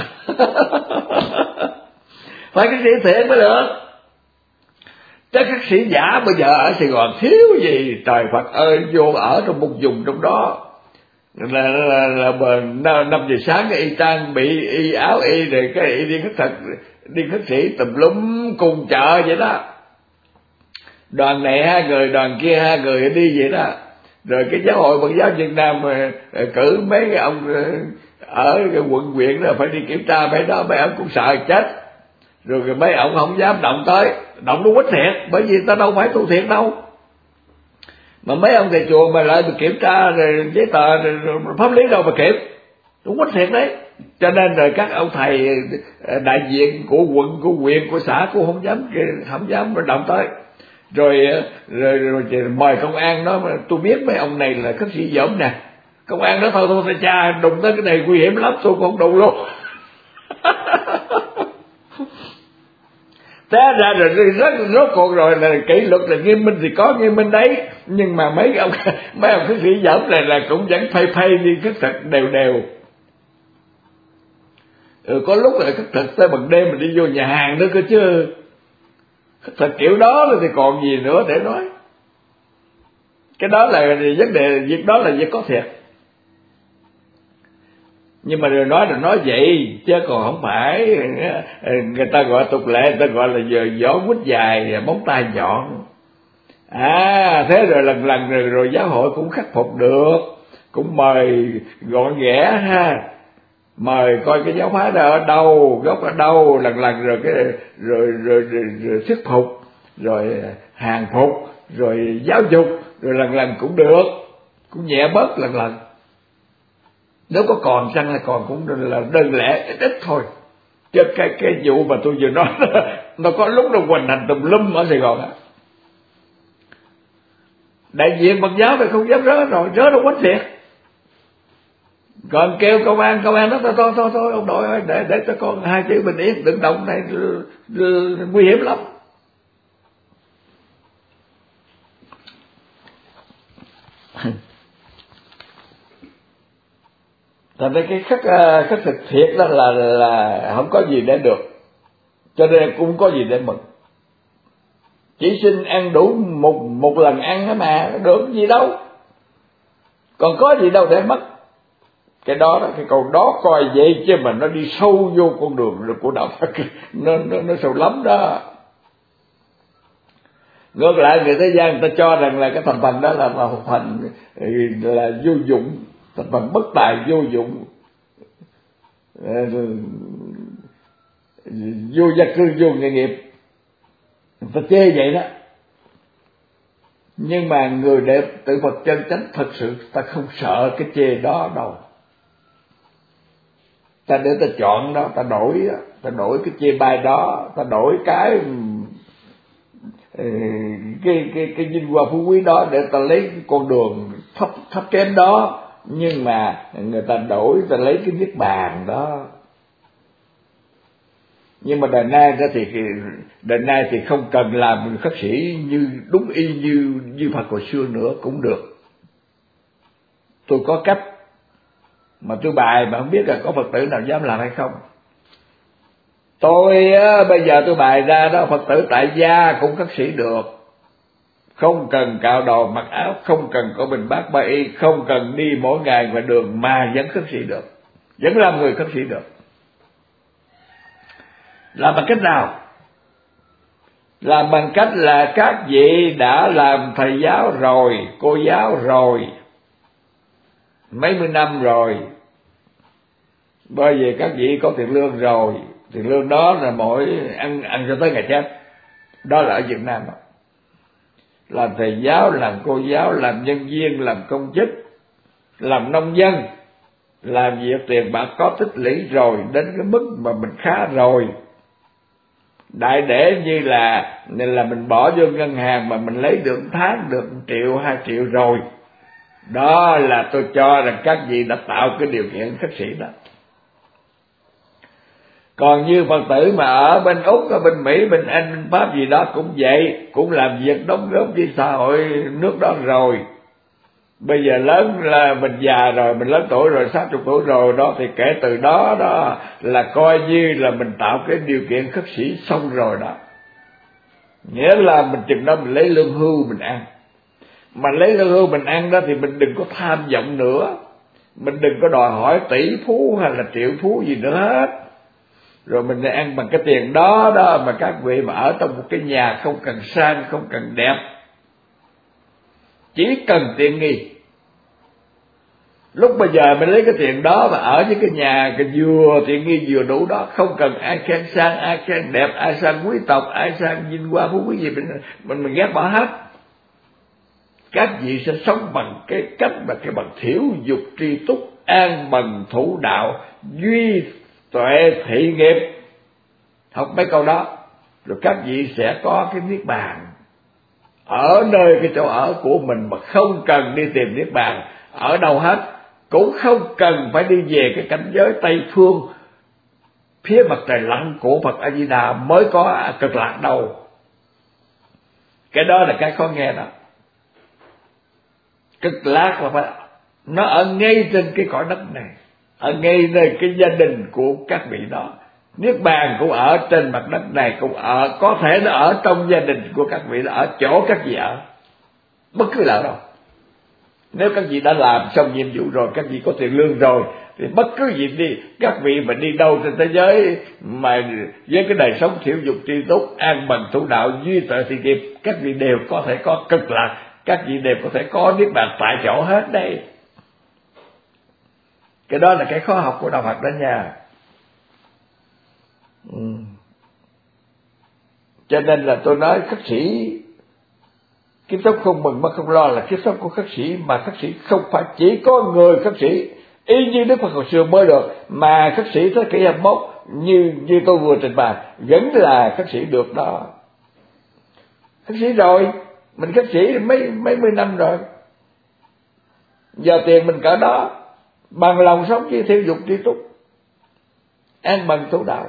Phải khất sĩ thiệt mới được. Chứ khất sĩ giả bây giờ ở Sài Gòn thiếu gì, trời Phật ơi, vô ở trong một vùng trong đó là là, là, là năm giờ sáng cái y trang bị y áo y rồi cái y đi khất thực, đi khất sĩ tùm lum cùng chợ vậy đó. Đoàn này hai người, đoàn kia hai người đi vậy đó. Rồi cái giáo hội Phật giáo Việt Nam mà cử mấy cái ông ở cái quận huyện đó phải đi kiểm tra mấy đó, mấy ông cũng sợ chết. Rồi mấy ông không dám động tới, động nó quýt thiệt, bởi vì ta đâu phải tu thiệt đâu. Mà mấy ông thầy chùa mà lại bị kiểm tra rồi giấy tờ rồi, rồi pháp lý đâu mà kiểm, nó quýt thiệt đấy. Cho nên rồi các ông thầy đại diện của quận, của huyện, của xã cũng không dám không dám động tới. Rồi rồi, rồi, rồi mời công an đó, mà tôi biết mấy ông này là khất sĩ dởm nè. Công an đó thôi thôi thầy cha, đụng tới cái này nguy hiểm lắm, tôi cũng không đụng luôn. Thế ra rồi rất rốt cuộc rồi là kỷ luật là nghiêm minh thì có nghiêm minh đấy, nhưng mà mấy ông mấy ông khất sĩ dởm này là cũng vẫn phay phay đi khất thực đều đều. Ừ, có lúc là khất thực tới bằng đêm mình đi vô nhà hàng nữa cơ chứ. Khất thực kiểu đó thì còn gì nữa để nói. Cái đó là vấn đề, việc đó là việc có thiệt. Nhưng mà rồi nói là nói vậy chứ còn không phải người ta gọi tục lệ, người ta gọi là giờ gió quýt dài móng tay nhọn. À thế rồi lần lần rồi, rồi giáo hội cũng khắc phục được, cũng mời gọn ghẽ ha, mời coi cái giáo phái đó ở đâu, gốc ở đâu, lần lần rồi cái rồi rồi, rồi, rồi, rồi thuyết phục, rồi hàng phục, rồi giáo dục, rồi lần lần cũng được, cũng nhẹ bớt lần lần. Nếu có còn chăng là còn cũng là đơn lẻ ít ít thôi. Chứ cái cái vụ mà tôi vừa nói đó, nó có lúc nó hoành hành tùm lum ở Sài Gòn á. Đại diện Phật giáo thì không dám rớ rồi, rớ nó quánh thiệt. Còn kêu công an, công an nói thôi thôi thôi, thôi ông nội ơi, để để cho con hai chữ bình yên, đừng động này, nguy hiểm lắm. Thành ra cái khất khất thực thiệt đó là là không có gì để được, cho nên cũng có gì để mừng. Chỉ xin ăn đủ một một lần ăn đó mà, được gì đâu, còn có gì đâu để mất. Cái đó đó, cái câu đó coi vậy chứ mà nó đi sâu vô con đường của đạo Phật, nó nó nó sâu lắm đó. Ngược lại người thế gian người ta cho rằng là cái thành phần đó là một thành là vô dụng, thành phần bất tài vô dụng, vô gia cư, vô nghề nghiệp, người ta chê vậy đó. Nhưng mà người đệ tử Phật chân chánh thật sự ta không sợ cái chê đó đâu. Ta để ta chọn đó, ta đổi ta đổi cái chê bai đó, ta đổi cái cái cái cái vinh hoa phú quý đó để ta lấy cái con đường thấp thấp kém đó, nhưng mà người ta đổi ta lấy cái niết bàn đó. Nhưng mà đời nay đó thì đời nay thì không cần làm khất sĩ như đúng y như như Phật hồi xưa nữa cũng được. Tôi có cách mà tôi bài mà không biết là có Phật tử nào dám làm hay không. Tôi á, bây giờ tôi bày ra đó, Phật tử tại gia cũng khất sĩ được, không cần cạo đầu mặc áo, không cần có bình bát ba y, không cần đi mỗi ngày ngoài đường mà vẫn khất sĩ được, vẫn làm người khất sĩ được. Làm bằng cách nào? Làm bằng cách là các vị đã làm thầy giáo rồi, cô giáo rồi, mấy mươi năm rồi, bởi vì các vị có tiền lương rồi, tiền lương đó là mỗi ăn ăn cho tới ngày chết. Đó là ở Việt Nam đó. Làm thầy giáo, làm cô giáo, làm nhân viên, làm công chức, làm nông dân, làm việc tiền bạc có tích lũy rồi, đến cái mức mà mình khá rồi. Đại để như là là mình bỏ vô ngân hàng mà mình lấy được tháng được một triệu, hai triệu rồi. Đó là tôi cho rằng các vị đã tạo cái điều kiện khất sĩ đó. Còn như Phật tử mà ở bên Úc, ở bên Mỹ, bên Anh, bên Pháp gì đó cũng vậy, cũng làm việc đóng góp với xã hội nước đó rồi. Bây giờ lớn là mình già rồi, mình lớn tuổi rồi, sáu mươi tuổi rồi đó, thì kể từ đó đó là coi như là mình tạo cái điều kiện khất sĩ xong rồi đó. Nghĩa là mình chừng đó mình lấy lương hưu mình ăn. Mà lấy lương hưu mình ăn đó thì mình đừng có tham vọng nữa. Mình đừng có đòi hỏi tỷ phú hay là triệu phú gì nữa hết. Rồi mình ăn bằng cái tiền đó đó mà các vị mà ở trong một cái nhà không cần sang, không cần đẹp, chỉ cần tiện nghi. Lúc bây giờ mình lấy cái tiền đó mà ở với cái nhà cái vừa tiện nghi vừa đủ đó, không cần ai khen sang, ai khen đẹp, ai sang quý tộc, ai sang vinh hoa phú quý gì mình mình mình ghét bỏ hết. Các vị sẽ sống bằng cái cách mà cái bằng thiểu dục tri túc, an bằng thủ đạo, duy tuệ thị nghiệp. Học mấy câu đó rồi các vị sẽ có cái niết bàn ở nơi cái chỗ ở của mình, mà không cần đi tìm niết bàn ở đâu hết, cũng không cần phải đi về cái cảnh giới Tây phương phía mặt trời lặn của Phật A Di Đà mới có cực lạc đâu. Cái đó là cái khó nghe đó. Cực lạc là phải nó ở ngay trên cái cõi đất này, ở ngay nơi cái gia đình của các vị đó. Niết bàn cũng ở trên mặt đất này, cũng ở, có thể nó ở trong gia đình của các vị, là ở chỗ các vị ở, bất cứ là đâu. Nếu các vị đã làm xong nhiệm vụ rồi, các vị có tiền lương rồi, thì bất cứ gì đi, các vị mà đi đâu trên thế giới mà với cái đời sống thiểu dục tri túc, an bằng thủ đạo, duy tuệ thị nghiệp, các vị đều có thể có cực lạc, các vị đều có thể có niết bàn tại chỗ hết đây. Cái đó là cái khó học của đạo Phật đó nha. Ừ. Cho nên là tôi nói khất sĩ kiếp sống không mừng mà không lo là kiếp sống của khất sĩ, mà khất sĩ không phải chỉ có người khất sĩ y như Đức Phật hồi xưa mới được, mà khất sĩ thế kỷ hai mươi mốt như như tôi vừa trình bày vẫn là khất sĩ được đó. Khất sĩ rồi, mình khất sĩ mấy mấy mươi năm rồi, giờ tiền mình cỡ đó, bằng lòng sống với thiểu dục tri túc, an bằng thủ đạo.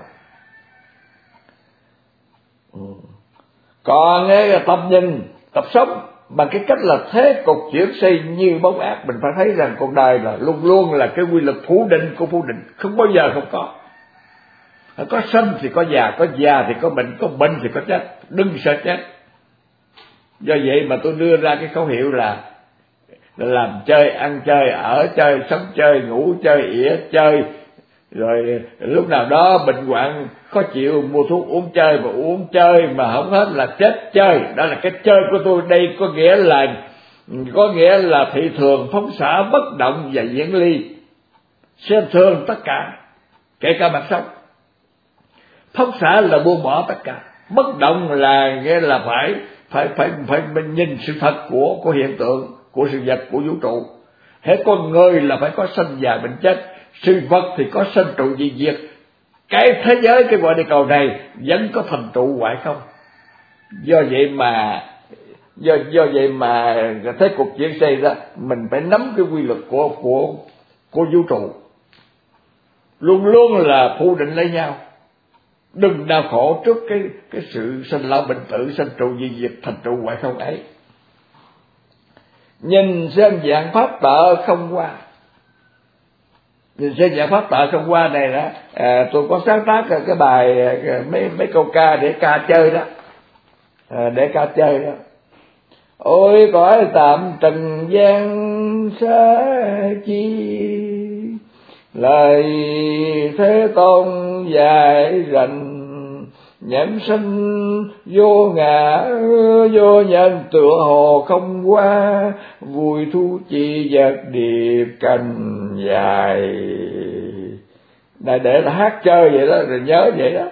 Còn cái tập nhìn, tập sống bằng cái cách là thế cục chuyển xây như bóng ác, mình phải thấy rằng cuộc đời là luôn luôn là cái quy luật phủ định của phủ định, không bao giờ không có. Có sinh thì có già, có già thì có bệnh, có bệnh thì có chết, đừng sợ chết. Do vậy mà tôi đưa ra cái khẩu hiệu là, là làm chơi, ăn chơi, ở chơi, sống chơi, ngủ chơi, ỉa chơi. Rồi lúc nào đó bệnh hoạn khó chịu mua thuốc uống chơi, mà uống chơi mà không hết là chết chơi. Đó là cái chơi của tôi đây, có nghĩa là có nghĩa là thị thường, phóng xả, bất động và diễn ly, xem thường tất cả, kể cả mặt sống. Phóng xả là buông bỏ tất cả, bất động là nghĩa là phải phải phải phải nhìn sự thật của của hiện tượng, của sự vật, của vũ trụ. Hết con người là phải có sinh già bệnh chết, sự vật thì có sinh trụ diệt diệt. Cái thế giới, cái quả địa cầu này vẫn có thành trụ hoại không. Do vậy mà do do vậy mà thế cuộc diễn xây ra, mình phải nắm cái quy luật của của của vũ trụ, luôn luôn là phủ định lấy nhau. Đừng đau khổ trước cái cái sự sinh lão bệnh tử, sinh trụ diệt diệt, thành trụ hoại không ấy. Nhìn xem dạng pháp tợ không qua, Trên Giải Pháp Tọa Không Qua này đó, à, tôi có sáng tác cái bài mấy mấy câu ca để ca chơi đó, à, để ca chơi đó. Ôi cõi tạm trần gian xa chi, lời Thế Tôn dạy rằng nhẫn sinh vô ngã vô nhân, tựa hồ không qua vui thú chi vật điệp cành dài. Này để là hát chơi vậy đó, rồi nhớ vậy đó.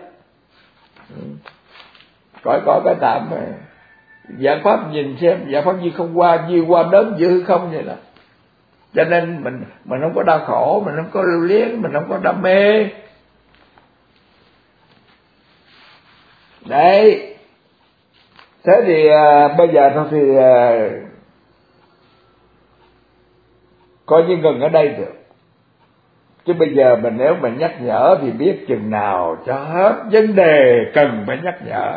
Có có cái tạm này. Giải pháp nhìn xem, giải pháp như không qua, như qua đến như không vậy đó. Cho nên mình mình không có đau khổ, mình không có lưu luyến, mình không có đam mê. Đấy. Thế thì à, bây giờ thôi thì à, coi như ngừng ở đây được. Chứ bây giờ mình nếu mà nhắc nhở thì biết chừng nào cho hết vấn đề cần phải nhắc nhở.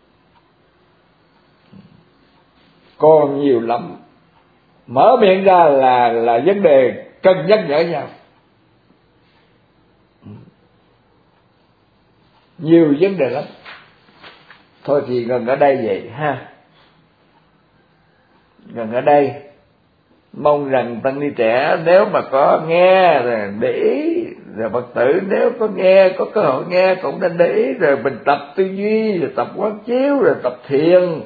Còn nhiều lắm. Mở miệng ra là là vấn đề cần nhắc nhở nhau. Nhiều vấn đề lắm. Thôi thì ngừng ở đây vậy ha. Ngừng ở đây. Mong rằng tăng ni trẻ nếu mà có nghe rồi để ý, rồi Phật tử nếu có nghe, có cơ hội nghe cũng nên để ý, rồi mình tập tư duy, rồi tập quán chiếu, rồi tập thiền.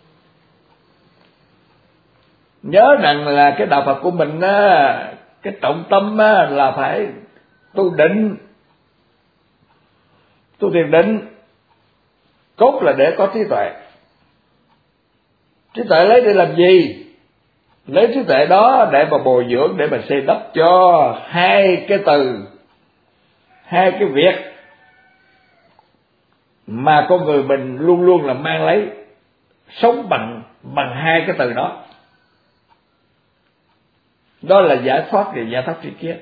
Nhớ rằng là cái đạo Phật của mình á, cái trọng tâm á là phải tu định, tu thiền định, cốt là để có trí tuệ. Trí tuệ lấy để làm gì? Lấy trí tuệ đó để mà bồi dưỡng, để mà xây đắp cho hai cái từ, hai cái việc mà con người mình luôn luôn là mang lấy, sống bằng bằng hai cái từ đó. Đó là giải thoát và giải thoát tri kiến.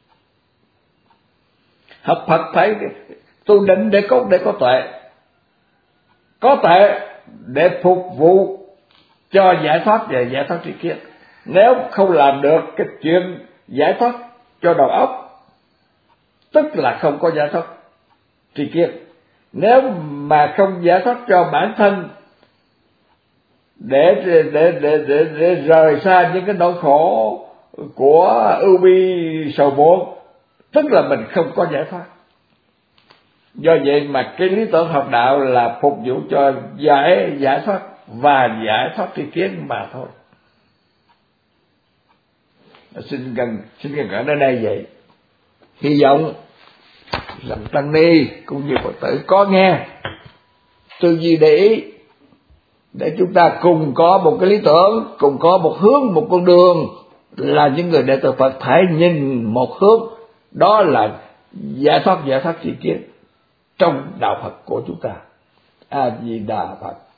Học Phật phải tu định để có để có tuệ, có tuệ để phục vụ cho giải thoát và giải thoát tri kiến. Nếu không làm được cái chuyện giải thoát cho đầu óc, tức là không có giải thoát tri kiến. Nếu mà không giải thoát cho bản thân để để để để, để rời xa những cái nỗi khổ của ưu bi sầu muộn, tức là mình không có giải thoát. Do vậy mà cái lý tưởng học đạo là phục vụ cho giải giải thoát và giải thoát tri kiến mà thôi. Xin gần xin gần ở nơi đây vậy. Hy vọng rằng tăng ni cũng như Phật tử có nghe, tư duy để ý, để chúng ta cùng có một cái lý tưởng, cùng có một hướng, một con đường, là những người đệ tử Phật phải nhìn một hướng, đó là giải thoát giải thoát tri kiến trong đạo Phật của chúng ta. A Di Đà Phật.